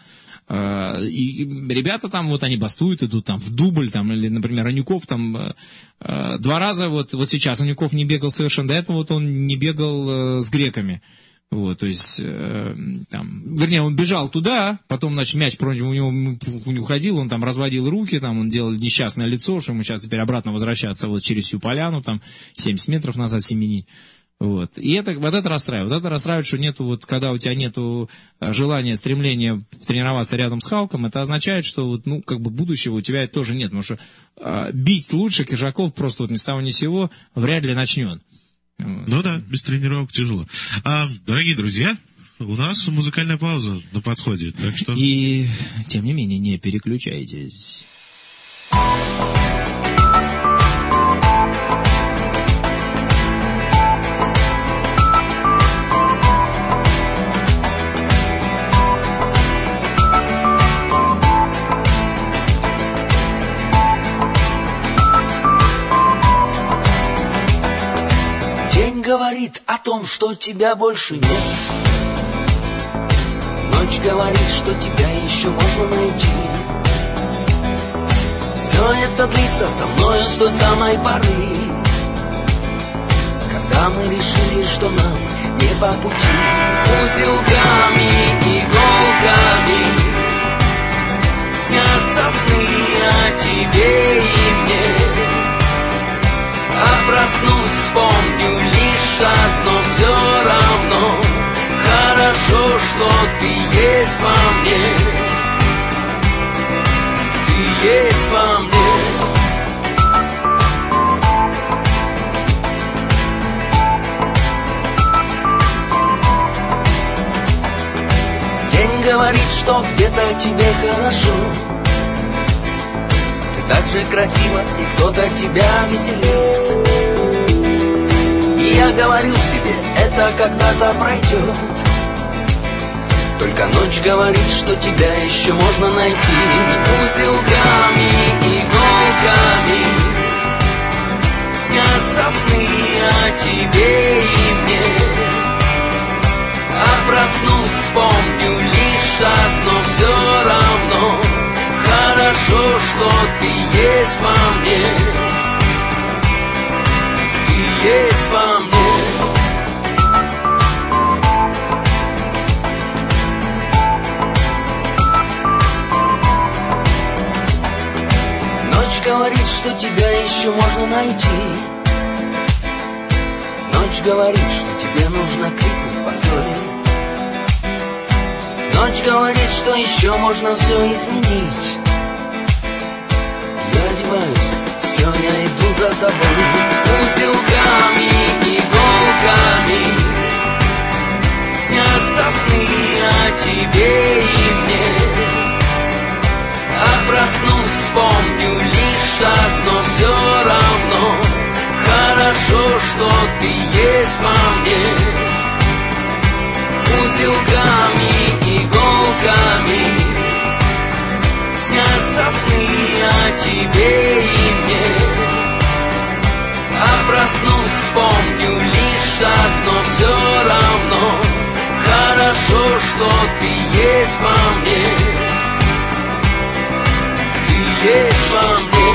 И ребята там, вот они бастуют, идут там в дубль, там, или, например, Анюков там два раза, вот, вот сейчас Анюков не бегал совершенно, до этого вот он не бегал с греками. Вот, то есть, там, вернее, он бежал туда, потом, значит, мяч против у него не уходил, он там разводил руки, там, он делал несчастное лицо, что ему сейчас теперь обратно возвращаться вот через всю поляну, там, семьдесят метров назад семенить. Вот. И это, вот это расстраивает. Вот это расстраивает, что нету, вот, когда у тебя нету желания, стремления тренироваться рядом с Халком, это означает, что вот, ну, как бы будущего у тебя тоже нет. Потому что а, бить лучше Киржаков просто вот ни с того ни с сего вряд ли начнет. Вот. Ну да, без тренировок тяжело. А, дорогие друзья, у нас музыкальная пауза на подходе, так что... И, тем не менее, не переключайтесь. Говорит о том, что тебя больше нет. Ночь говорит, что тебя еще можно найти. Все это длится со мною с той самой поры, когда мы решили, что нам не по пути. Узелками, иголками снятся сны о тебе и мне. А проснусь, вспомню лишь одно, все равно хорошо, что ты есть во мне. Ты есть во мне. День говорит, что где-то тебе хорошо. Так же красиво, и кто-то тебя веселит. И я говорю себе, это когда-то пройдет. Только ночь говорит, что тебя еще можно найти. Узелками, иголками снятся сны о тебе и мне. А проснусь, вспомню лишь одно, все равно хорошо, что ты есть во мне. Ты есть во мне. Ночь говорит, что тебя еще можно найти. Ночь говорит, что тебе нужно крикнуть постой. Ночь говорит, что еще можно все изменить. Я одеваюсь, все, я иду за тобой. Узелками, иголками снятся сны о тебе и мне. А проснусь, вспомню лишь одно, все равно хорошо, что ты есть во мне. Узелками, иголками снятся сны о тебе и мне. А проснусь, вспомню лишь одно, все равно хорошо, что ты есть во мне. Ты есть во мне.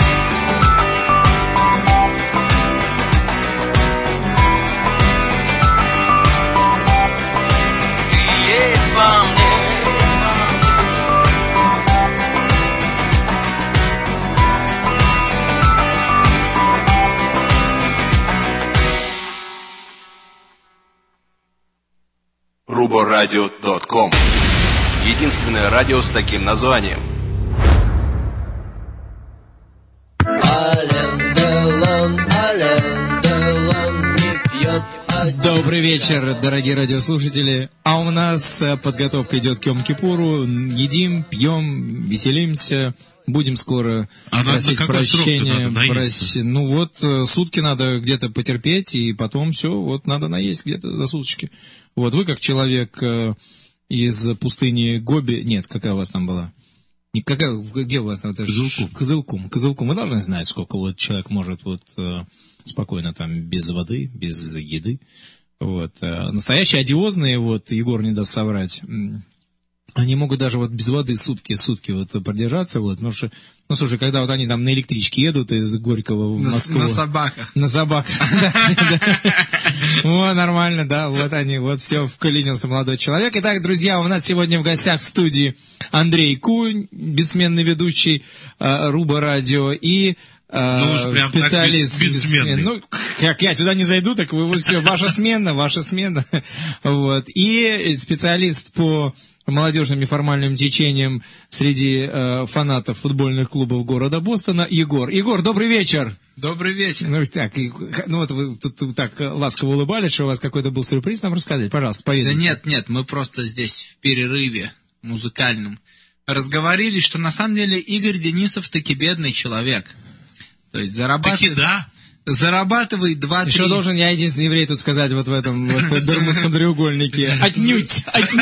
Ты есть во мне. руборадио точка ком. Единственное радио с таким названием. Добрый вечер, дорогие радиослушатели. А у нас подготовка идет к Йом-Кипуру. Едим, пьем, веселимся. Будем скоро а просить прощения. Прос... Ну вот, сутки надо где-то потерпеть, и потом все, вот надо наесть где-то за суточки. Вот вы как человек из пустыни Гоби... Нет, какая у вас там была? Какая... Где у вас там? Кызылкум. Кызылкум. Кызылкум. Вы должны знать, сколько вот человек может вот спокойно там без воды, без еды. Вот. Настоящие одиозные, вот, Егор не даст соврать, они могут даже вот без воды сутки, сутки вот продержаться, вот, потому что, ну, слушай, когда вот они там на электричке едут из Горького в Москву. На собаках. На собаках, да. Вот, нормально, да, вот они, вот все, вклинился молодой человек. Итак, друзья, у нас сегодня в гостях в студии Андрей Кунь, бессменный ведущий Руба Радио, и ну уж прям специалист, так бес, бессменный. Ну, как я сюда не зайду, так вы вот все, ваша смена, ваша смена. Вот. И специалист по молодежным неформальным течениям среди э, фанатов футбольных клубов города Бостона Егор. Егор, добрый вечер. Добрый вечер. Ну, так, и, ну вот вы тут, тут так ласково улыбались, что у вас какой-то был сюрприз, нам рассказать, пожалуйста, поведайте. Да нет, нет, мы просто здесь в перерыве музыкальном разговорились, что на самом деле Игорь Денисов таки бедный человек. То есть зарабатывает... Таки да. Зарабатывает два-три... Еще должен я единственный еврей тут сказать вот в этом вот, Бермудском треугольнике. Отнюдь!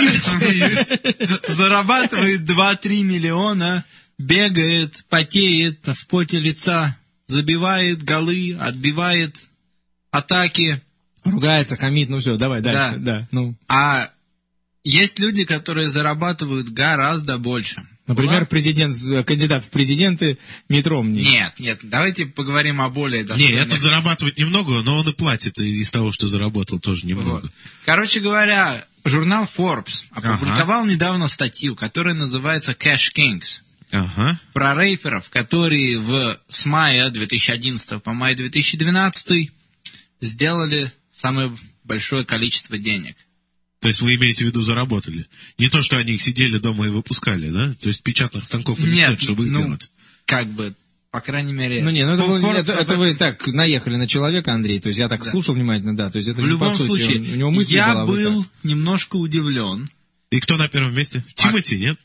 Отнюдь! Зарабатывает два-три миллиона, бегает, потеет в поте лица, забивает голы, отбивает атаки. Ругается, хамит, ну все, давай дальше. Да. Да, ну. А есть люди, которые зарабатывают гораздо больше. Например, Была? президент, кандидат в президенты Митт Ромни. Нет, нет, давайте поговорим о более достойных. Нет, этот зарабатывает немного, но он и платит из того, что заработал, тоже немного. Вот. Короче говоря, журнал Forbes опубликовал ага. недавно статью, которая называется Cash Kings. Ага. Про рэперов, которые в, с мая две тысячи одиннадцатого по май две тысячи двенадцатый сделали самое большое количество денег. То есть вы имеете в виду заработали? Не то, что они их сидели дома и выпускали, да? То есть печатных станков у них нет, нет, чтобы их ну, делать. Как бы, по крайней мере... Ну, не, ну это, ну, вы, это, это, это вы так наехали на человека, Андрей, то есть я так да. слушал внимательно, да, то есть это в не любом по сути, случае, он, у него мысли я была был так. немножко удивлен. И кто на первом месте? Тимати, нет?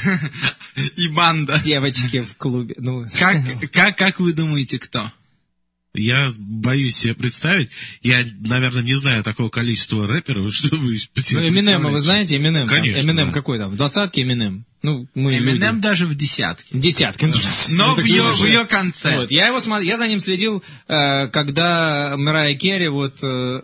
И банда. Девочки в клубе. Ну. Как, как, как вы думаете, кто? Я боюсь себе представить. Я, наверное, не знаю такого количества рэперов, чтобы себе ну, Эминема, вы знаете, Эминем? Конечно. Эминем да. какой там? В двадцатке Эминем? Ну, мы Эминем люди. даже в десятке. В десятке. Но в ее, в ее конце. Вот. Я, его смотр... я за ним следил, когда Мэрайя Керри вот...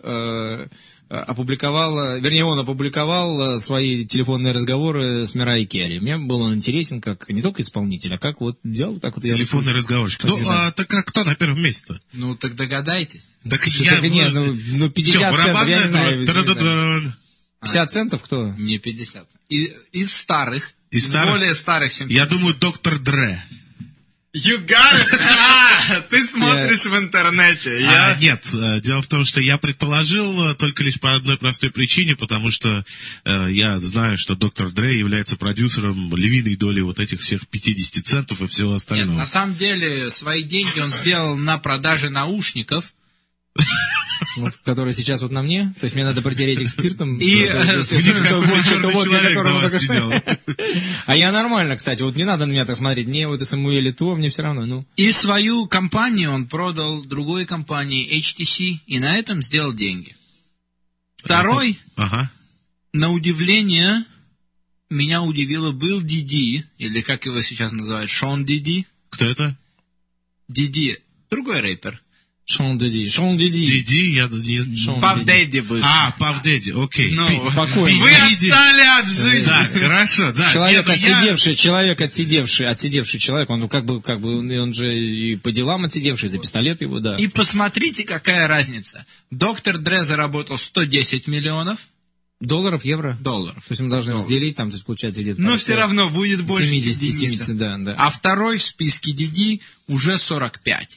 опубликовал, вернее, он опубликовал свои телефонные разговоры с Мэрайей Керри. Мне был он интересен как не только исполнитель, а как вот взял так вот... Телефонный разговорчик. Ну, а, так а кто на первом месте-то? Ну, так догадайтесь. Так Слушай, я... Так, не, ну, ну, пятьдесят Все, центов, я не знаю. пятьдесят центов кто? Не пятьдесят. И, из старых. Из, из старых? более старых, чем пятьдесят. Я думаю, доктор Дре. You got it! А, ты смотришь в интернете. Я... А, нет, дело в том, что я предположил только лишь по одной простой причине, потому что э, я знаю, что доктор Дрей является продюсером львиной доли вот этих всех пятьдесят центов и всего остального. Нет, на самом деле, свои деньги он сделал на продаже наушников. Вот, который сейчас вот на мне, то есть мне надо протереть их спиртом. И а я нормально, кстати, вот не надо на меня так смотреть, мне вот Самуэль то, мне все равно, ну. И свою компанию он продал другой компании эйч ти си, и на этом сделал деньги. Второй, ага. на удивление, меня удивило, был Диди, или как его сейчас называют, Шон Диди. Кто это? Диди, другой рэпер. Шон Диди. Шон Диди. Диди, я не... Пав Дэдди был. А, Пав Дэдди, окей. Ну, Покойный. Вы отстали от жизни. Да, хорошо, да. Человек Нет, отсидевший, я... человек отсидевший, отсидевший человек, он как бы, как бы, он же и по делам отсидевший, за пистолет его, да. И посмотрите, какая разница. Доктор Дре заработал сто десять миллионов. Долларов, евро? Долларов. То есть мы должны Доллар. разделить, там, то есть получается где-то... Но все равно будет больше семьдесят, семьдесят, да, да. А второй в списке Диди уже сорок пять.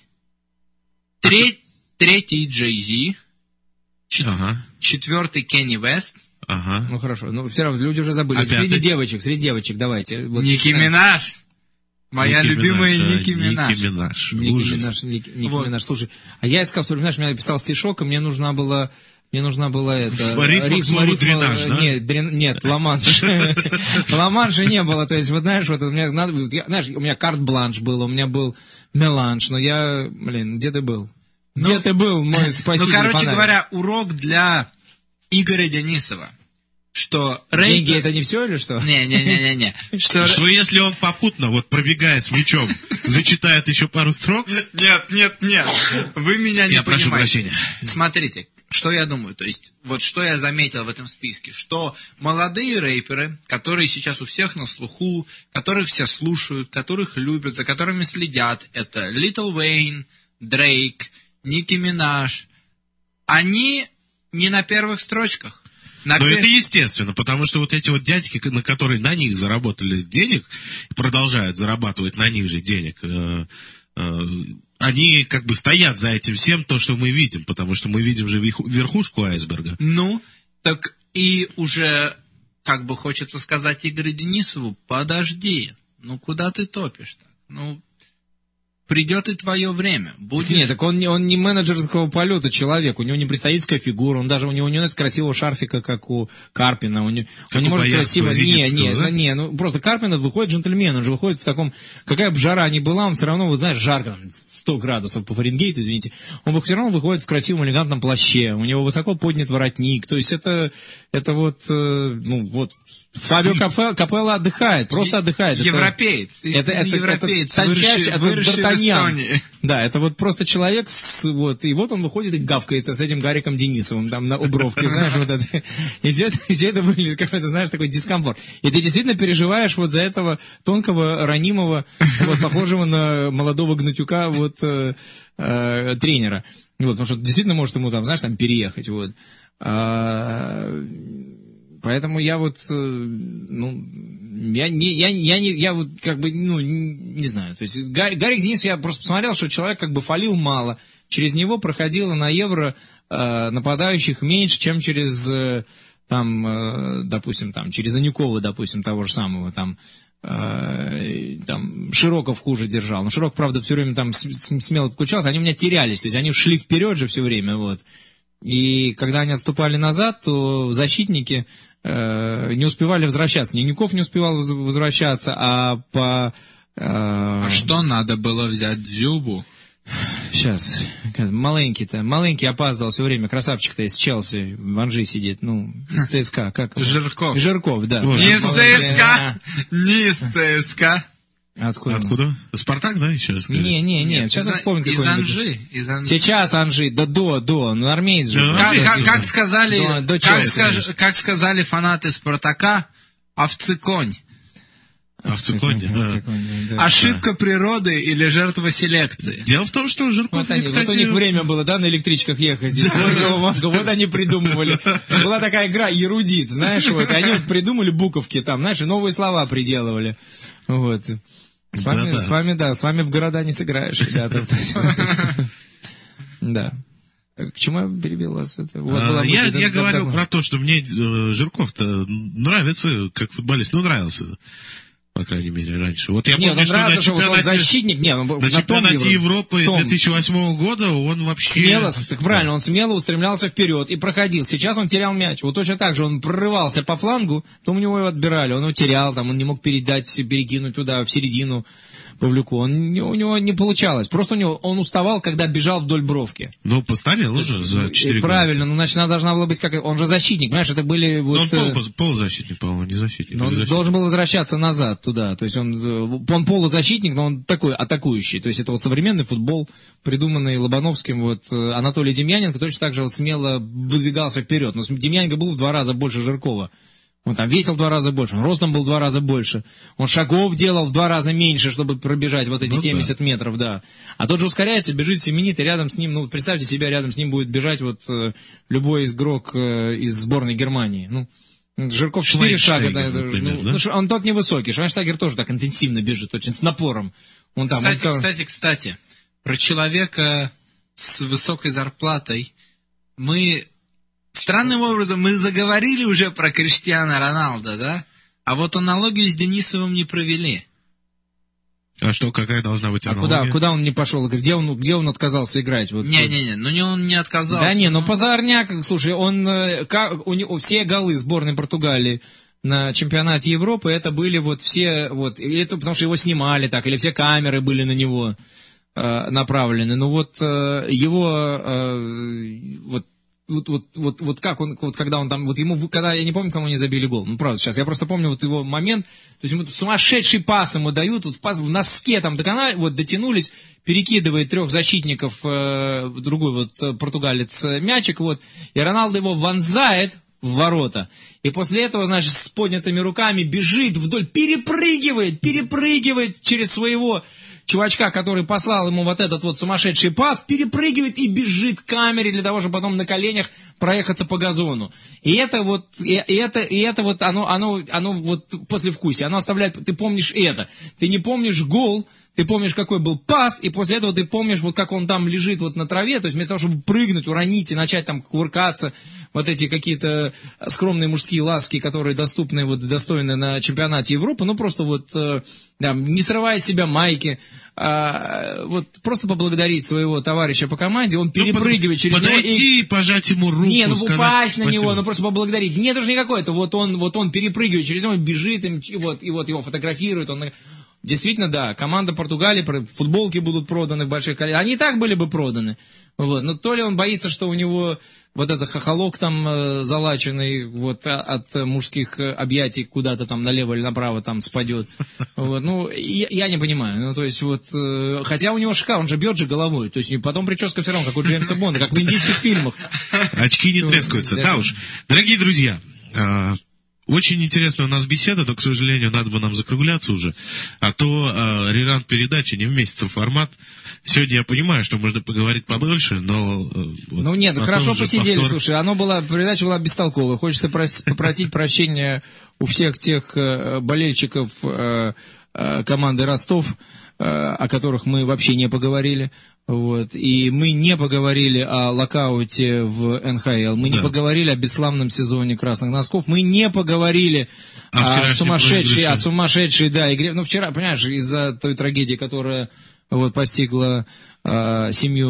Треть, третий Джей Зи. Чет, ага. Четвертый Кенни Вест. Ага. Ну хорошо, ну все равно люди уже забыли. А среди пятый? девочек, среди девочек, давайте. Вот, Ники Минаж. Моя Ники любимая Минаж, Ники Минаж. Ники Минаж. Ники Ужас. Минаж, Ники, Ники Вот. Минаж. Слушай, а я искал, знаешь, мне написал стишок, и мне нужна была... Мне нужна была это... Рифма к слову дренаж, да? Нет, дрен, нет, ла-манш. Ла-манша не было, то есть, вот знаешь, вот у меня, надо, я, знаешь, у меня карт-бланш был, у меня был меланж, но я, блин, где ты был? Где ты был, мой спаситель? Ну, короче фонарь? говоря, урок для Игоря Денисова, что рэпер... Деньги это не все или что? Не-не-не-не. Что... Что если он попутно, вот пробегая с мячом, зачитает еще пару строк? Нет, нет, нет. Вы меня не Я прошу понимаете. прощения. Смотрите, что я думаю. То есть, вот что я заметил в этом списке. Что молодые рэперы, которые сейчас у всех на слуху, которых все слушают, которых любят, за которыми следят, это Lil Wayne, Дрейк, Ники Минаж, они не на первых строчках. На Но пер... это естественно, потому что вот эти вот дядьки, на которые на них заработали денег, и продолжают зарабатывать на них же денег, э, э, они как бы стоят за этим всем, то, что мы видим, потому что мы видим же верхушку айсберга. Ну, так и уже, как бы хочется сказать Игорю Денисову, подожди, ну куда ты топишь так? Ну, придет и твое время. Будешь... Нет, так он не, он не менеджерского полета человек, у него не представительская фигура, он даже, у него, у него нет красивого шарфика, как у Карпина, он не, он не может красиво, не, не, да? не, ну просто Карпина выходит джентльмен, он же выходит в таком, какая бы жара ни была, он все равно, вот знаешь, жарко, сто градусов по Фаренгейту, извините, он все равно выходит в красивом элегантном плаще, у него высоко поднят воротник, то есть это, это вот, ну вот, Фабио Капелло отдыхает, просто отдыхает. Европеец. Это, это, европеец, это тончайший, это Д'Артаньян. Да, это вот просто человек, с, вот, и вот он выходит и гавкается с этим Гариком Денисовым там на Убровке, знаешь, вот это. И все это, все это выглядит какой-то, знаешь, такой дискомфорт. И ты действительно переживаешь вот за этого тонкого, ранимого, вот, похожего на молодого гнатюка, вот, э, э, тренера. Вот, потому что действительно может ему там, знаешь, там переехать, вот. А, поэтому я вот, ну, я не, я, я не, я вот как бы, ну, не, не знаю. То есть Гарик, Гарик Денисов, я просто посмотрел, что человек как бы фалил мало. Через него проходило на Евро э, нападающих меньше, чем через, э, там, э, допустим, там, через Анюкова, допустим, того же самого, там, э, там, Широков хуже держал. Но Широков, правда, все время там смело подключался, они у меня терялись, то есть они шли вперед же все время, вот. И когда они отступали назад, то защитники э, не успевали возвращаться. Нинюков не успевал возвращаться, а по... Э, а что надо было взять Дзюбу? Сейчас, маленький-то, маленький опаздывал все время, красавчик-то из Челси, в Анжи сидит, ну, из ЦСКА, как? Жирков. Жирков, да. Не из ЦСКА, не из ЦСКА. Откуда? Откуда? Спартак, да, еще раз? Не, не, не, Нет, сейчас из, вспомню из какой-нибудь. Анжи, из Анжи. Сейчас Анжи, да до, до, ну армеец же. Да, Как, как, да. как сказали, До- до как, Челси, скаж- как сказали фанаты Спартака, овцеконь. Овцеконь, да. Овцеконь, да. Ошибка природы или жертва селекции? Дело в том, что Жирков, Вот, они, кстати... вот у них время было, да, на электричках ехать из Горького в Москву. Вот они придумывали. Была такая игра «Ерудит», знаешь, вот. И они вот придумали буковки там, знаешь, и новые слова приделывали. Вот. С вами, Да-да. с вами, да, с вами в города не сыграешь, ребята. Да. К чему я перебил вас? Это, у вас А, была мысль, я да, я да, говорил да, про то, что мне э, Жирков-то нравится как футболист. Ну, нравился, по крайней мере, раньше. Вот я Нет, помню, он что нравится, на что вот он чемпионате, защитник. Нет, он, на на чемпионате том Европы том. две тысячи восьмого года он вообще... Смело, так правильно, он смело устремлялся вперед и проходил. Сейчас он терял мяч. Вот точно так же он прорывался по флангу, потом у него его отбирали, он его терял, там, он не мог передать, перекинуть туда, в середину Павлюку. Он, у него не получалось. Просто у него, он уставал, когда бежал вдоль бровки. Ну, постарел уже за четыре года. Правильно, ну, значит, она должна была быть как... Он же защитник, понимаешь, это были... Ну, Вот, он пол, полузащитник, по-моему, не защитник. но он защитник. должен был возвращаться назад туда. То есть он, он полузащитник, но он такой атакующий. То есть это вот современный футбол, придуманный Лобановским. Вот Анатолий Демьяненко точно так же вот смело выдвигался вперед. Но Демьяненко был в два раза больше Жиркова. Он там весил в два раза больше, он ростом был в два раза больше. Он шагов делал в два раза меньше, чтобы пробежать вот эти ну, семьдесят да. метров, да. А тот же ускоряется, бежит, семенит, и рядом с ним, ну, представьте себе, рядом с ним будет бежать вот э, любой игрок э, из сборной Германии. Ну, Жирков четыре шага. Да, например, ну, да? ну, он тот невысокий, Швайнштайгер тоже так интенсивно бежит, очень с напором. Он там, Кстати, он... кстати, кстати, про человека с высокой зарплатой мы... Странным образом мы заговорили уже про Криштиану Роналдо, да? А вот аналогию с Денисовым не провели. А что, какая должна быть А аналогия? куда, куда он не пошел? Где он, где он отказался играть? Вот, Не-не-не, ну не он не отказался. Да не, ну но... Позорняк, слушай, он, э, как, у него, все голы сборной Португалии на чемпионате Европы, это были вот все, вот, или это потому что его снимали так, или все камеры были на него э, направлены. Ну вот э, его, э, вот, Вот, вот, вот, вот как он, вот когда он там, вот ему, когда, я не помню, кому они забили гол, ну, правда, сейчас, я просто помню вот его момент, то есть ему сумасшедший пас ему дают, вот в, пас, в носке там доконали, вот дотянулись, перекидывает трех защитников, э, другой вот португалец э, мячик, вот, и Роналдо его вонзает в ворота, и после этого, значит, с поднятыми руками бежит вдоль, перепрыгивает, перепрыгивает через своего чувачка, который послал ему вот этот вот сумасшедший пас, перепрыгивает и бежит к камере для того, чтобы потом на коленях проехаться по газону. И это вот, и, и это, и это вот, оно, оно, оно вот послевкусие, оно оставляет, ты помнишь это, ты не помнишь гол, ты помнишь, какой был пас, и после этого ты помнишь, вот как он там лежит вот на траве, то есть вместо того, чтобы прыгнуть, уронить и начать там кувыркаться, вот эти какие-то скромные мужские ласки, которые доступны, вот, достойны на чемпионате Европы, ну, просто вот, э, да, не срывая с себя майки, а, вот, просто поблагодарить своего товарища по команде, он перепрыгивает ну, через него. Подойти, и... пожать ему руку, Не, ну, сказать упасть на спасибо. него, ну, просто поблагодарить. Нет, даже никакой, это вот он, вот он перепрыгивает через него, бежит им, и вот, и вот его фотографируют, он... Действительно, да, команда Португалии, футболки будут проданы в больших количествах. Они и так были бы проданы. Вот. Но то ли он боится, что у него вот этот хохолок там э, залаченный вот, от мужских объятий куда-то там налево или направо там спадет. Вот. Ну, я, я не понимаю. Ну, то есть, вот, э, хотя у него шика, он же бьет же головой. То есть, потом прическа все равно, как у Джеймса Бонда, как в индийских фильмах. Очки не трескаются. Да уж. Дорогие друзья, очень интересная у нас беседа, но, к сожалению, надо бы нам закругляться уже. А то э, реран передачи не вместится в формат. Сегодня я понимаю, что можно поговорить побольше, но... Э, вот, ну нет, хорошо посидели, повтор... слушай, оно было, передача была бестолковая. Хочется прос, попросить прощения у всех тех э, болельщиков э, э, команды Ростов, э, о которых мы вообще не поговорили. Вот. И мы не поговорили о локауте в эн ха эл, мы да. не поговорили о бесславном сезоне красных носков, мы не поговорили а о сумасшедшей, о сумасшедшей, да, игре. Ну, вчера, понимаешь, из-за той трагедии, которая вот, постигла а,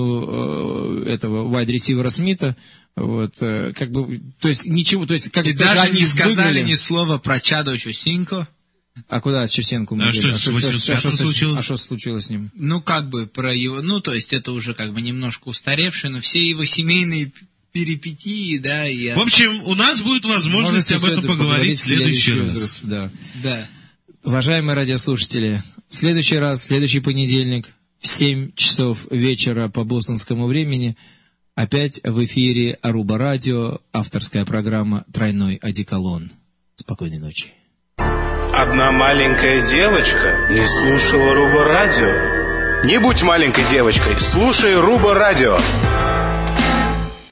семью а, этого вайд-ресивера Смита, вот, а, как бы, то есть ничего, то есть как и даже, даже они не сказали выиграли. Ни слова про Чадо Чусинько. А куда с Чусенко мы а что, а что, что, что случилось? А что случилось с ним? Ну, как бы, про его, ну, то есть, это уже, как бы, немножко устаревшее, но все его семейные перипетии, да, и... В общем, у нас будет возможность об этом поговорить в следующий раз. раз. Да. Да. Уважаемые радиослушатели, в следующий раз, в следующий понедельник, в семь часов вечера по бостонскому времени, опять в эфире Аруба Радио, авторская программа «Тройной одеколон». Спокойной ночи. Одна маленькая девочка не слушала Руба Радио. Не будь маленькой девочкой, слушай Руба Радио.